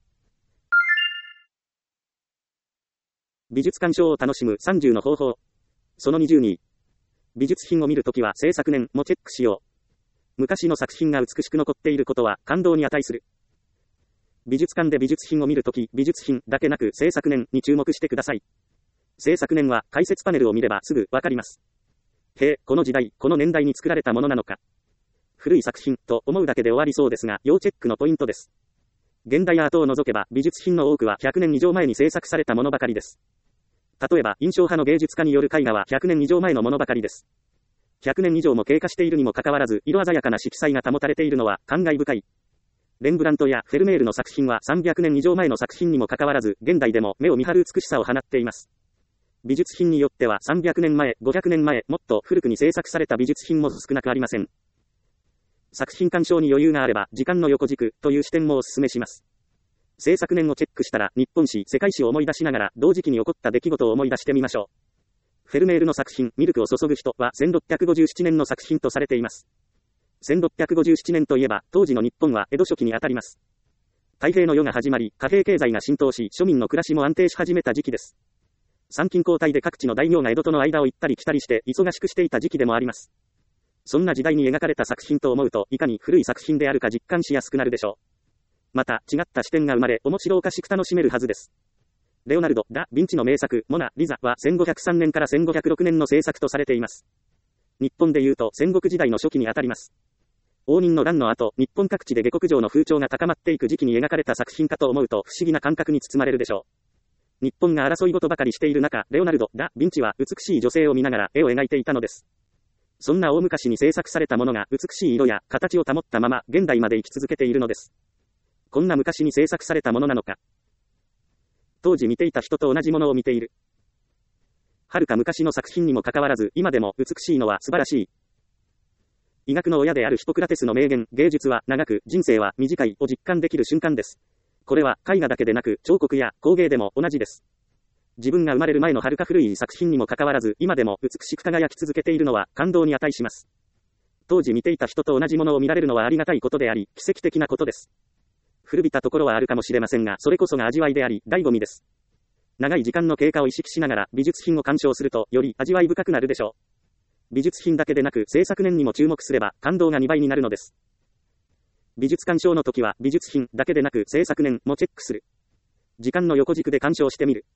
美術鑑賞を楽しむさんじゅうの方法。そのにじゅうに。美術品を見るときは制作年もチェックしよう。昔の作品が美しく残っていることは感動に値する。美術館で美術品を見るとき、美術品だけなく制作年に注目してください。制作年は解説パネルを見ればすぐわかります。へえ、この時代、この年代に作られたものなのか。古い作品と思うだけで終わりそうですが、要チェックのポイントです。現代アートを除けば美術品の多くはひゃくねん以上前に制作されたものばかりです。例えば、印象派の芸術家による絵画はひゃくねん以上前のものばかりです。ひゃくねん以上も経過しているにもかかわらず、色鮮やかな色彩が保たれているのは感慨深い。レンブラントやフェルメールの作品はさんびゃくねん以上前の作品にもかかわらず、現代でも目を見張る美しさを放っています。美術品によってはさんびゃくねんまえ、ごひゃくねんまえ、もっと古くに制作された美術品も少なくありません。作品鑑賞に余裕があれば、時間の横軸という視点もお勧めします。制作年をチェックしたら、日本史、世界史を思い出しながら、同時期に起こった出来事を思い出してみましょう。フェルメールの作品、ミルクを注ぐ人はせんろっぴゃくごじゅうななねんの作品とされています。せんろっぴゃくごじゅうななねんといえば、当時の日本は江戸初期にあたります。太平の世が始まり、貨幣経済が浸透し、庶民の暮らしも安定し始めた時期です。参勤交代で各地の大名が江戸との間を行ったり来たりして、忙しくしていた時期でもあります。そんな時代に描かれた作品と思うと、いかに古い作品であるか実感しやすくなるでしょう。また、違った視点が生まれ、面白おかしく楽しめるはずです。レオナルド・ダ・ヴィンチの名作、モナ・リザはせんごひゃくさんねんからせんごひゃくろくねんの制作とされています。日本でいうと戦国時代の初期にあたります。応仁の乱の後、日本各地で下克上の風潮が高まっていく時期に描かれた作品かと思うと不思議な感覚に包まれるでしょう。日本が争い事ばかりしている中、レオナルド・ダ・ヴィンチは美しい女性を見ながら絵を描いていたのです。そんな大昔に制作されたものが美しい色や形を保ったまま現代まで生き続けているのです。こんな昔に制作されたものなのか。当時見ていた人と同じものを見ている。遥か昔の作品にもかかわらず、今でも美しいのは素晴らしい。医学の親であるヒポクラテスの名言、芸術は長く、人生は短いを実感できる瞬間です。これは絵画だけでなく、彫刻や工芸でも同じです。自分が生まれる前の遥か古い作品にもかかわらず、今でも美しく輝き続けているのは感動に値します。当時見ていた人と同じものを見られるのはありがたいことであり、奇跡的なことです。古びたところはあるかもしれませんが、それこそが味わいであり、醍醐味です。長い時間の経過を意識しながら美術品を鑑賞すると、より味わい深くなるでしょう。美術品だけでなく、制作年にも注目すれば、感動がにばいになるのです。美術鑑賞の時は、美術品だけでなく、制作年もチェックする。時間の横軸で鑑賞してみる。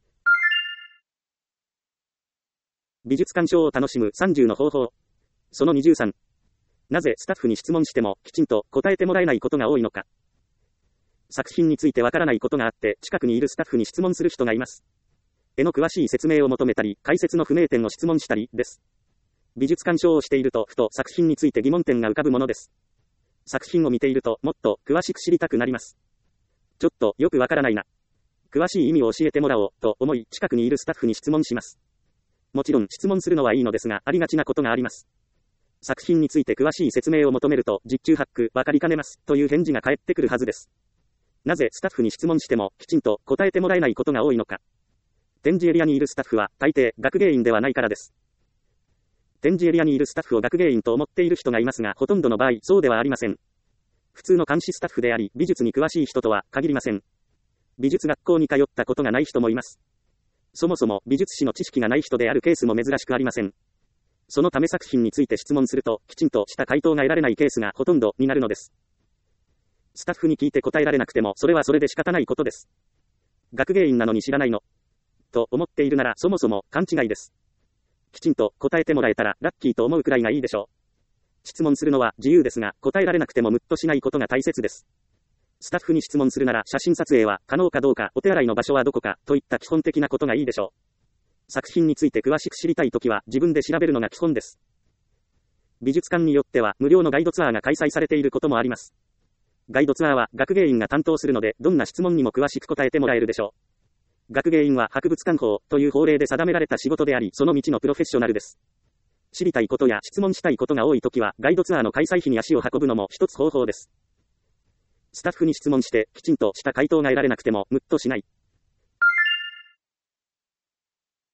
美術鑑賞を楽しむさんじゅうの方法。そのにじゅうさん。なぜスタッフに質問しても、きちんと答えてもらえないことが多いのか。作品についてわからないことがあって、近くにいるスタッフに質問する人がいます。絵の詳しい説明を求めたり、解説の不明点を質問したり、です。美術鑑賞をしていると、ふと作品について疑問点が浮かぶものです。作品を見ていると、もっと詳しく知りたくなります。ちょっとよくわからないな。詳しい意味を教えてもらおう、と思い、近くにいるスタッフに質問します。もちろん質問するのはいいのですが、ありがちなことがあります。作品について詳しい説明を求めると、十中八九、わかりかねます、という返事が返ってくるはずです。なぜスタッフに質問しても、きちんと答えてもらえないことが多いのか。展示エリアにいるスタッフは、大抵、学芸員ではないからです。展示エリアにいるスタッフを学芸員と思っている人がいますが、ほとんどの場合、そうではありません。普通の監視スタッフであり、美術に詳しい人とは限りません。美術学校に通ったことがない人もいます。そもそも、美術史の知識がない人であるケースも珍しくありません。そのため作品について質問すると、きちんとした回答が得られないケースがほとんどになるのです。スタッフに聞いて答えられなくても、それはそれで仕方ないことです。学芸員なのに知らないのと思っているなら、そもそも勘違いです。きちんと答えてもらえたら、ラッキーと思うくらいがいいでしょう。質問するのは自由ですが、答えられなくてもムッとしないことが大切です。スタッフに質問するなら、写真撮影は可能かどうか、お手洗いの場所はどこか、といった基本的なことがいいでしょう。作品について詳しく知りたいときは、自分で調べるのが基本です。美術館によっては、無料のガイドツアーが開催されていることもあります。ガイドツアーは学芸員が担当するので、どんな質問にも詳しく答えてもらえるでしょう。学芸員は博物館法という法令で定められた仕事であり、その道のプロフェッショナルです。知りたいことや質問したいことが多いときは、ガイドツアーの開催費に足を運ぶのも一つ方法です。スタッフに質問して、きちんとした回答が得られなくても、ムッとしない。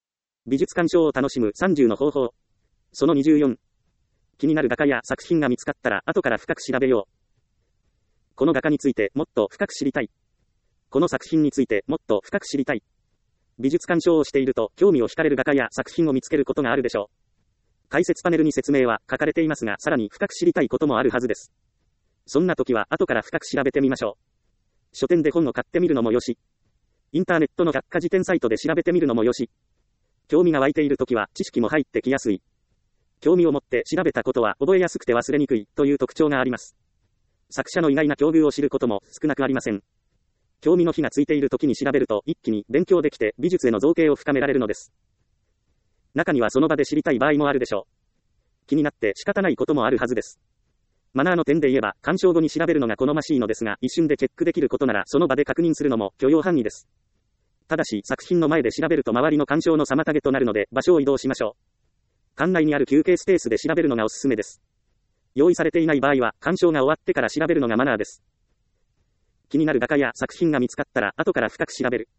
美術鑑賞を楽しむさんじゅうの方法。そのにじゅうよん。気になる画家や作品が見つかったら後から深く調べよう。この画家についてもっと深く知りたい。この作品についてもっと深く知りたい。美術鑑賞をしていると興味を惹かれる画家や作品を見つけることがあるでしょう。解説パネルに説明は書かれていますが、さらに深く知りたいこともあるはずです。そんな時は後から深く調べてみましょう。書店で本を買ってみるのもよし、インターネットの百科事典サイトで調べてみるのもよし、興味が湧いている時は知識も入ってきやすい。興味を持って調べたことは覚えやすくて忘れにくいという特徴があります。作者の意外な境遇を知ることも少なくありません。興味の火がついている時に調べると一気に勉強できて美術への造詣を深められるのです。中にはその場で知りたい場合もあるでしょう。気になって仕方ないこともあるはずです。マナーの点で言えば鑑賞後に調べるのが好ましいのですが、一瞬でチェックできることならその場で確認するのも許容範囲です。ただし作品の前で調べると周りの鑑賞の妨げとなるので場所を移動しましょう。館内にある休憩スペースで調べるのがおすすめです。用意されていない場合は鑑賞が終わってから調べるのがマナーです。気になる画家や作品が見つかったら後から深く調べる。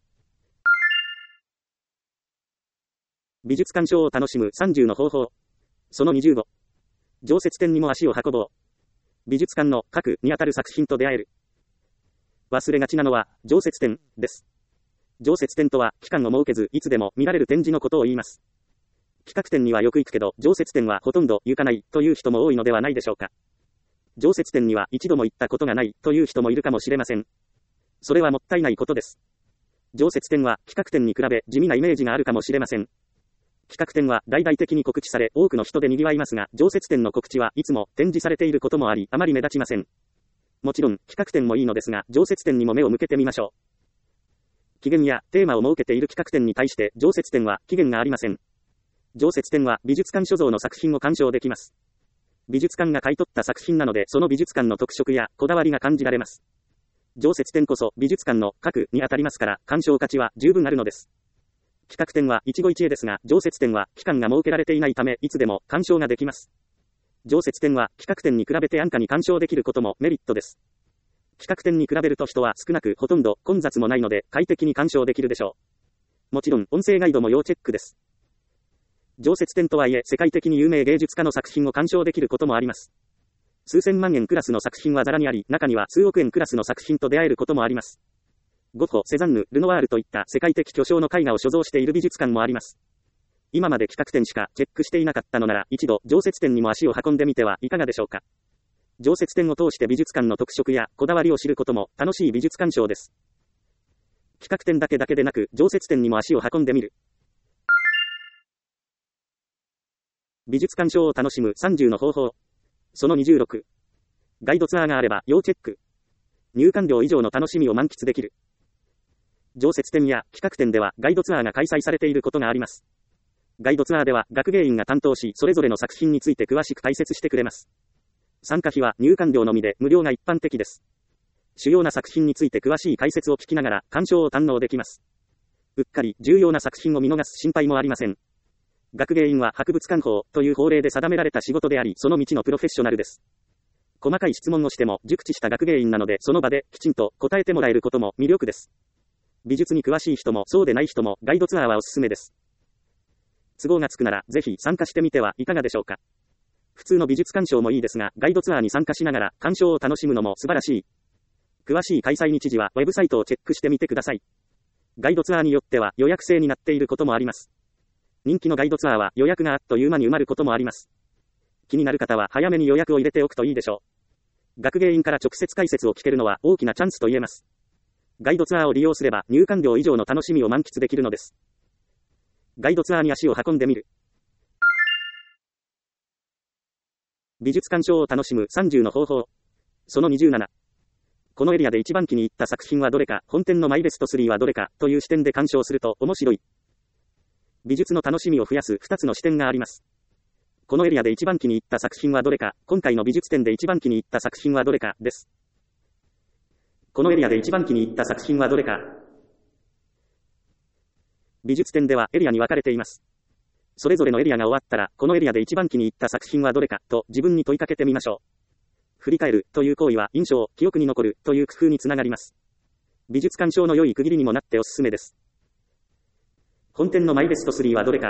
美術鑑賞を楽しむさんじゅうの方法。そのにじゅうご。常設展にも足を運ぼう。美術館の核にあたる作品と出会える。忘れがちなのは常設展です。常設展とは期間を設けずいつでも見られる展示のことを言います。企画展にはよく行くけど常設展はほとんど行かないという人も多いのではないでしょうか。常設展には一度も行ったことがないという人もいるかもしれません。それはもったいないことです。常設展は企画展に比べ地味なイメージがあるかもしれません。企画展は大々的に告知され多くの人で賑わいますが、常設展の告知はいつも展示されていることもありあまり目立ちません。もちろん企画展もいいのですが、常設展にも目を向けてみましょう。期限やテーマを設けている企画展に対して常設展は期限がありません。常設展は美術館所蔵の作品を鑑賞できます。美術館が買い取った作品なのでその美術館の特色やこだわりが感じられます。常設展こそ美術館の核にあたりますから鑑賞価値は十分あるのです。企画展は一期一会ですが、常設展は期間が設けられていないためいつでも鑑賞ができます。常設展は企画展に比べて安価に鑑賞できることもメリットです。企画展に比べると人は少なくほとんど混雑もないので快適に鑑賞できるでしょう。もちろん音声ガイドも要チェックです。常設展とはいえ世界的に有名芸術家の作品を鑑賞できることもあります。数千万円クラスの作品はざらにあり、中には数億円クラスの作品と出会えることもあります。ゴッホ、セザンヌ、ルノワールといった世界的巨匠の絵画を所蔵している美術館もあります。今まで企画展しかチェックしていなかったのなら一度常設展にも足を運んでみてはいかがでしょうか。常設展を通して美術館の特色やこだわりを知ることも楽しい美術鑑賞です。企画展だけだけでなく常設展にも足を運んでみる。美術鑑賞を楽しむさんじゅうの方法。そのにじゅうろく。ガイドツアーがあれば要チェック。入館料以上の楽しみを満喫できる。常設展や企画展ではガイドツアーが開催されていることがあります。ガイドツアーでは学芸員が担当し、それぞれの作品について詳しく解説してくれます。参加費は入館料のみで無料が一般的です。主要な作品について詳しい解説を聞きながら鑑賞を堪能できます。うっかり重要な作品を見逃す心配もありません。学芸員は博物館法という法令で定められた仕事であり、その道のプロフェッショナルです。細かい質問をしても熟知した学芸員なので、その場できちんと答えてもらえることも魅力です。美術に詳しい人もそうでない人もガイドツアーはおすすめです。都合がつくならぜひ参加してみてはいかがでしょうか。普通の美術鑑賞もいいですが、ガイドツアーに参加しながら鑑賞を楽しむのも素晴らしい。詳しい開催日時はウェブサイトをチェックしてみてください。ガイドツアーによっては予約制になっていることもあります。人気のガイドツアーは予約があっという間に埋まることもあります。気になる方は早めに予約を入れておくといいでしょう。学芸員から直接解説を聞けるのは大きなチャンスと言えます。ガイドツアーを利用すれば入館料以上の楽しみを満喫できるのです。ガイドツアーに足を運んでみる。美術鑑賞を楽しむさんじゅうの方法。そのにじゅうなな。このエリアで一番気に入った作品はどれか、本店のマイベストスリーはどれかという視点で鑑賞すると面白い。美術の楽しみを増やすふたつの視点があります。このエリアで一番気に入った作品はどれか、今回の美術展で一番気に入った作品はどれかです。このエリアで一番気に入った作品はどれか。美術展ではエリアに分かれています。それぞれのエリアが終わったら、このエリアで一番気に入った作品はどれかと自分に問いかけてみましょう。振り返るという行為は印象、記憶に残るという工夫につながります。美術鑑賞の良い区切りにもなっておすすめです。 本店のマイベストスリーはどれか。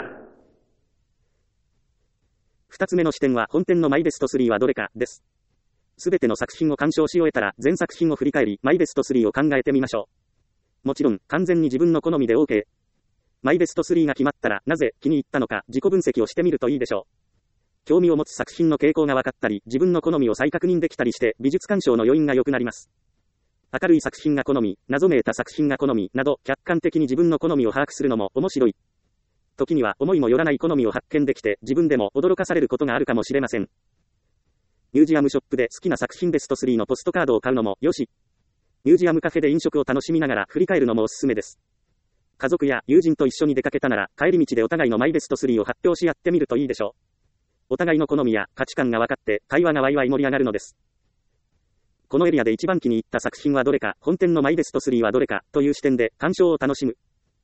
二つ目の視点は本店のマイベストスリーはどれかです。すべての作品を鑑賞し終えたら全作品を振り返りマイベストスリーを考えてみましょう。もちろん完全に自分の好みで OK。マイベストスリーが決まったらなぜ気に入ったのか自己分析をしてみるといいでしょう。興味を持つ作品の傾向が分かったり自分の好みを再確認できたりして美術鑑賞の余韻が良くなります。明るい作品が好み、謎めいた作品が好みなど客観的に自分の好みを把握するのも面白い。時には思いもよらない好みを発見できて自分でも驚かされることがあるかもしれません。ミュージアムショップで好きな作品ベストスリーのポストカードを買うのもよし。ミュージアムカフェで飲食を楽しみながら振り返るのもおすすめです。家族や友人と一緒に出かけたなら帰り道でお互いのマイベストスリーを発表し合ってみるといいでしょう。お互いの好みや価値観が分かって会話がワイワイ盛り上がるのです。このエリアで一番気に入った作品はどれか、本店のマイベストスリーはどれかという視点で鑑賞を楽しむ。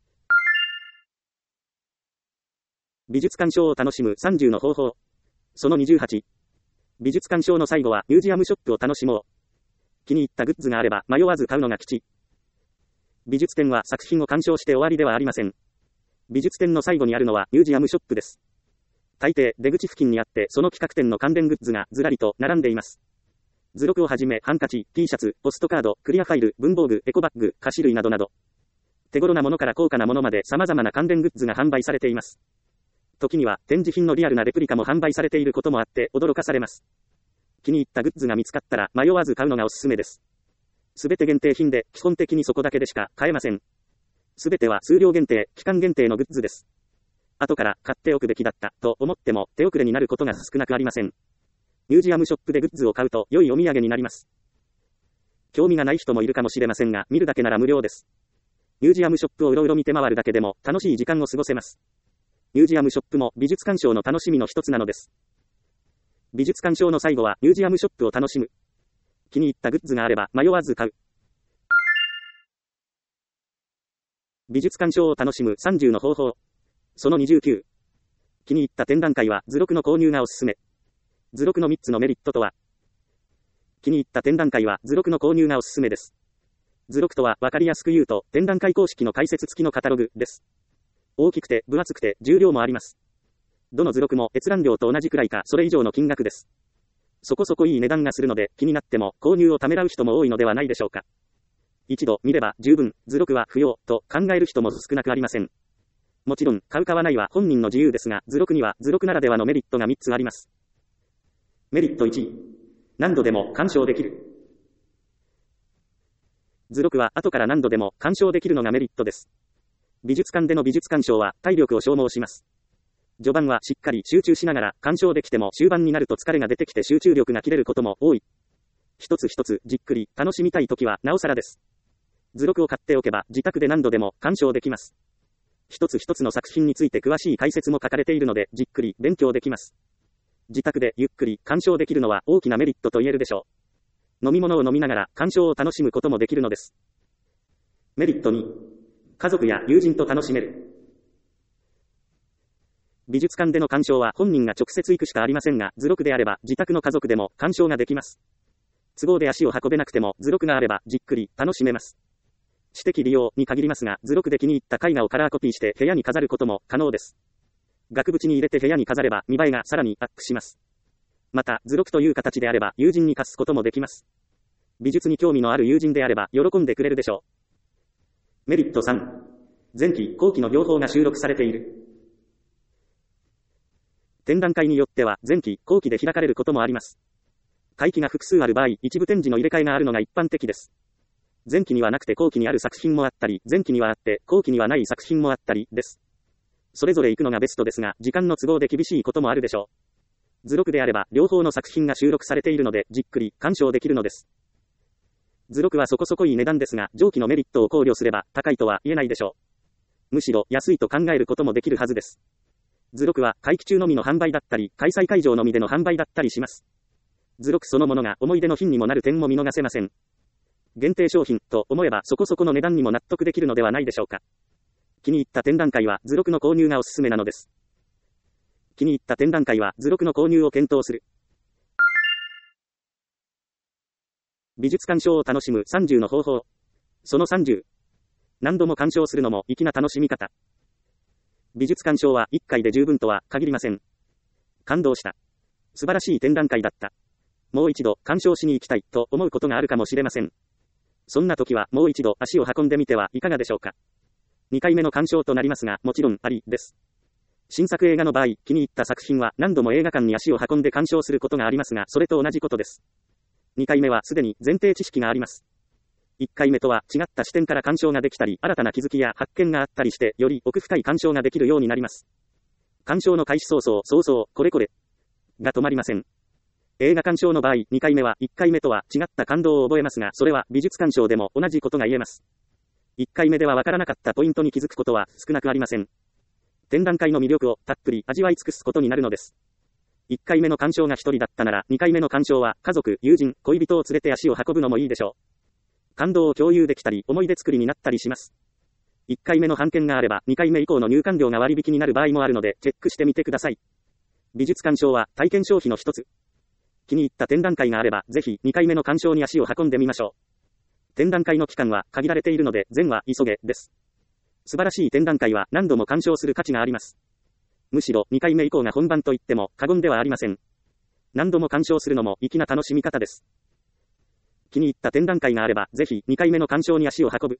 美術鑑賞を楽しむさんじゅうの方法。そのにじゅうはち。美術鑑賞の最後はミュージアムショップを楽しもう。気に入ったグッズがあれば迷わず買うのが吉。美術展は作品を鑑賞して終わりではありません。美術展の最後にあるのはミュージアムショップです。大抵出口付近にあってその企画展の関連グッズがずらりと並んでいます。図録をはじめハンカチ、T シャツ、ポストカード、クリアファイル、文房具、エコバッグ、菓子類などなど。手頃なものから高価なものまで様々な関連グッズが販売されています。時には展示品のリアルなレプリカも販売されていることもあって驚かされます。気に入ったグッズが見つかったら迷わず買うのがおすすめです。すべて限定品で基本的にそこだけでしか買えません。すべては数量限定、期間限定のグッズです。後から買っておくべきだったと思っても手遅れになることが少なくありません。ミュージアムショップでグッズを買うと良いお土産になります。興味がない人もいるかもしれませんが見るだけなら無料です。ミュージアムショップをうろうろ見て回るだけでも楽しい時間を過ごせます。ミュージアムショップも美術鑑賞の楽しみの一つなのです。美術鑑賞の最後はミュージアムショップを楽しむ。気に入ったグッズがあれば迷わず買う。美術鑑賞を楽しむさんじゅうの方法。そのにじゅうきゅう。気に入った展覧会は図録の購入がおすすめ。図録のみっつのメリットとは。気に入った展覧会は図録の購入がおすすめです。図録とは分かりやすく言うと展覧会公式の解説付きのカタログです。大きくて分厚くて重量もあります。どの図録も閲覧料と同じくらいかそれ以上の金額です。そこそこいい値段がするので気になっても購入をためらう人も多いのではないでしょうか。一度見れば十分、図録は不要と考える人も少なくありません。もちろん買う買わないは本人の自由ですが図録には図録ならではのメリットがみっつあります。メリットいち。何度でも鑑賞できる。図録は後から何度でも鑑賞できるのがメリットです。美術館での美術鑑賞は体力を消耗します。序盤はしっかり集中しながら鑑賞できても終盤になると疲れが出てきて集中力が切れることも多い。一つ一つじっくり楽しみたいときはなおさらです。図録を買っておけば自宅で何度でも鑑賞できます。一つ一つの作品について詳しい解説も書かれているのでじっくり勉強できます。自宅でゆっくり鑑賞できるのは大きなメリットと言えるでしょう。飲み物を飲みながら鑑賞を楽しむこともできるのです。メリットに。家族や友人と楽しめる。美術館での鑑賞は本人が直接行くしかありませんが、図録であれば自宅の家族でも鑑賞ができます。都合で足を運べなくても図録があればじっくり楽しめます。私的利用に限りますが、図録で気に入った絵画をカラーコピーして部屋に飾ることも可能です。額縁に入れて部屋に飾れば見栄えがさらにアップします。また、図録という形であれば友人に貸すこともできます。美術に興味のある友人であれば喜んでくれるでしょう。メリットさん。前期後期の両方が収録されている。展覧会によっては前期後期で開かれることもあります。会期が複数ある場合、一部展示の入れ替えがあるのが一般的です。前期にはなくて後期にある作品もあったり、前期にはあって後期にはない作品もあったりです。それぞれ行くのがベストですが、時間の都合で厳しいこともあるでしょう。図録であれば両方の作品が収録されているのでじっくり鑑賞できるのです。図録はそこそこいい値段ですが、上記のメリットを考慮すれば高いとは言えないでしょう。むしろ安いと考えることもできるはずです。図録は会期中のみの販売だったり、開催会場のみでの販売だったりします。図録そのものが思い出の品にもなる点も見逃せません。限定商品と思えばそこそこの値段にも納得できるのではないでしょうか。気に入った展覧会は図録の購入がおすすめなのです。気に入った展覧会は図録の購入を検討する。美術鑑賞を楽しむさんじゅうの方法。そのさんじゅう。何度も鑑賞するのも粋な楽しみ方。 美術鑑賞はいっかいで十分とは限りません。感動した。素晴らしい展覧会だった。もう一度鑑賞しに行きたいと思うことがあるかもしれません。そんな時はもう一度足を運んでみてはいかがでしょうか。にかいめの鑑賞となりますが、もちろんありです。新作映画の場合、気に入った作品は何度も映画館に足を運んで鑑賞することがありますが、それと同じことです。にかいめはすでに前提知識があります。いっかいめとは違った視点から鑑賞ができたり、新たな気づきや発見があったりして、より奥深い鑑賞ができるようになります。鑑賞の開始早々、早々、これこれが止まりません。映画鑑賞の場合、にかいめはいっかいめとは違った感動を覚えますが、それは美術鑑賞でも同じことが言えます。いっかいめではわからなかったポイントに気づくことは少なくありません。展覧会の魅力をたっぷり味わい尽くすことになるのです。いっかいめの鑑賞がひとりだったなら、にかいめの鑑賞は家族、友人、恋人を連れて足を運ぶのもいいでしょう。感動を共有できたり、思い出作りになったりします。いっかいめの半券があれば、にかいめ以降の入館料が割引になる場合もあるので、チェックしてみてください。美術鑑賞は体験消費の一つ。気に入った展覧会があれば、ぜひにかいめの鑑賞に足を運んでみましょう。展覧会の期間は限られているので、善は急げです。素晴らしい展覧会は何度も鑑賞する価値があります。むしろにかいめ以降が本番と言っても過言ではありません。何度も鑑賞するのも粋な楽しみ方です。気に入った展覧会があれば、ぜひにかいめの鑑賞に足を運ぶ。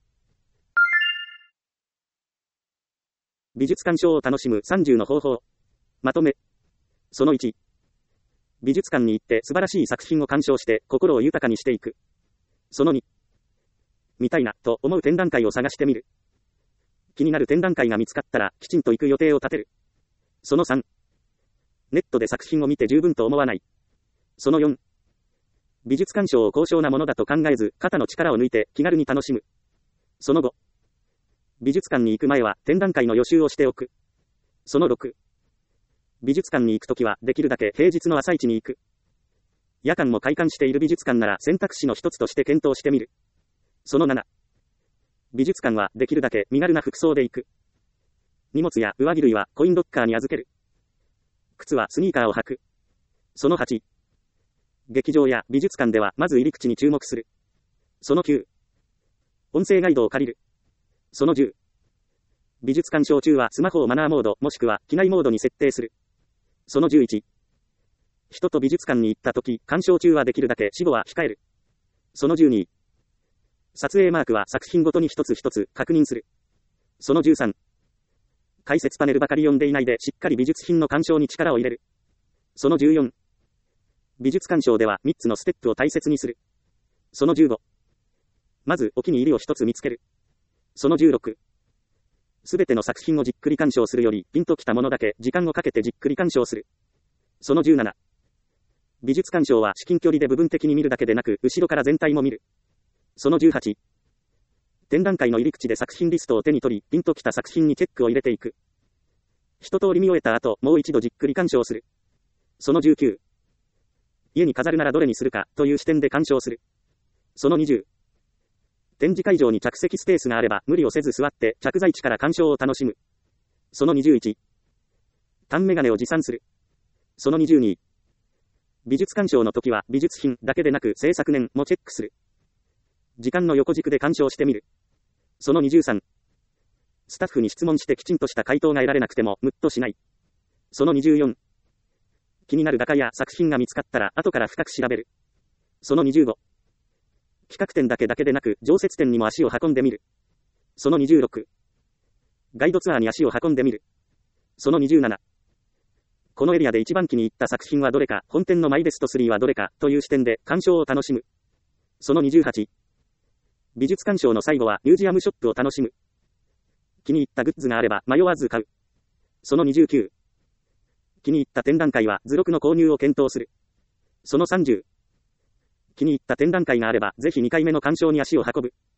美術鑑賞を楽しむさんじゅうの方法。まとめ。そのいち。美術館に行って素晴らしい作品を鑑賞して心を豊かにしていく。そのに。見たいなと思う展覧会を探してみる。気になる展覧会が見つかったらきちんと行く予定を立てる。そのさん。ネットで作品を見て十分と思わない。そのよん。美術鑑賞を高尚なものだと考えず、肩の力を抜いて気軽に楽しむ。そのご。美術館に行く前は展覧会の予習をしておく。そのろく。美術館に行くときはできるだけ平日の朝一に行く。夜間も開館している美術館なら選択肢の一つとして検討してみる。そのなな。美術館はできるだけ身軽な服装で行く。荷物や上着類はコインロッカーに預ける。靴はスニーカーを履く。そのはち。劇場や美術館ではまず入り口に注目する。そのきゅう。音声ガイドを借りる。そのじゅう。美術鑑賞中はスマホをマナーモードもしくは機内モードに設定する。そのじゅういち。人と美術館に行ったとき、鑑賞中はできるだけ死後は控える。そのじゅうに。撮影マークは作品ごとに一つ一つ確認する。そのじゅうさん。解説パネルばかり読んでいないでしっかり美術品の鑑賞に力を入れる。そのじゅうよん。美術鑑賞ではみっつのステップを大切にする。そのじゅうご。まずお気に入りを一つ見つける。そのじゅうろく。すべての作品をじっくり鑑賞するより、ピンときたものだけ時間をかけてじっくり鑑賞する。そのじゅうなな。美術鑑賞は至近距離で部分的に見るだけでなく、後ろから全体も見る。そのじゅうはち。展覧会の入り口で作品リストを手に取り、ピンときた作品にチェックを入れていく。一通り見終えた後、もう一度じっくり鑑賞する。そのじゅうきゅう。家に飾るならどれにするか、という視点で鑑賞する。そのにじゅう。展示会場に着席スペースがあれば、無理をせず座って着座位置から鑑賞を楽しむ。そのにじゅういち。単メガネを持参する。そのにじゅうに。美術鑑賞の時は美術品だけでなく制作年もチェックする。時間の横軸で鑑賞してみる。そのにじゅうさん。スタッフに質問してきちんとした回答が得られなくてもムッとしない。そのにじゅうよん。気になる画家や作品が見つかったら後から深く調べる。そのにじゅうご。企画展だけだけでなく常設展にも足を運んでみる。そのにじゅうろく。ガイドツアーに足を運んでみる。そのにじゅうなな。このエリアで一番気に入った作品はどれか、本店のマイベストスリーはどれか、という視点で鑑賞を楽しむ。そのにじゅうはち。美術鑑賞の最後はミュージアムショップを楽しむ。気に入ったグッズがあれば迷わず買う。そのにじゅうきゅう。気に入った展覧会は図録の購入を検討する。そのさんじゅう。気に入った展覧会があればぜひにかいめの鑑賞に足を運ぶ。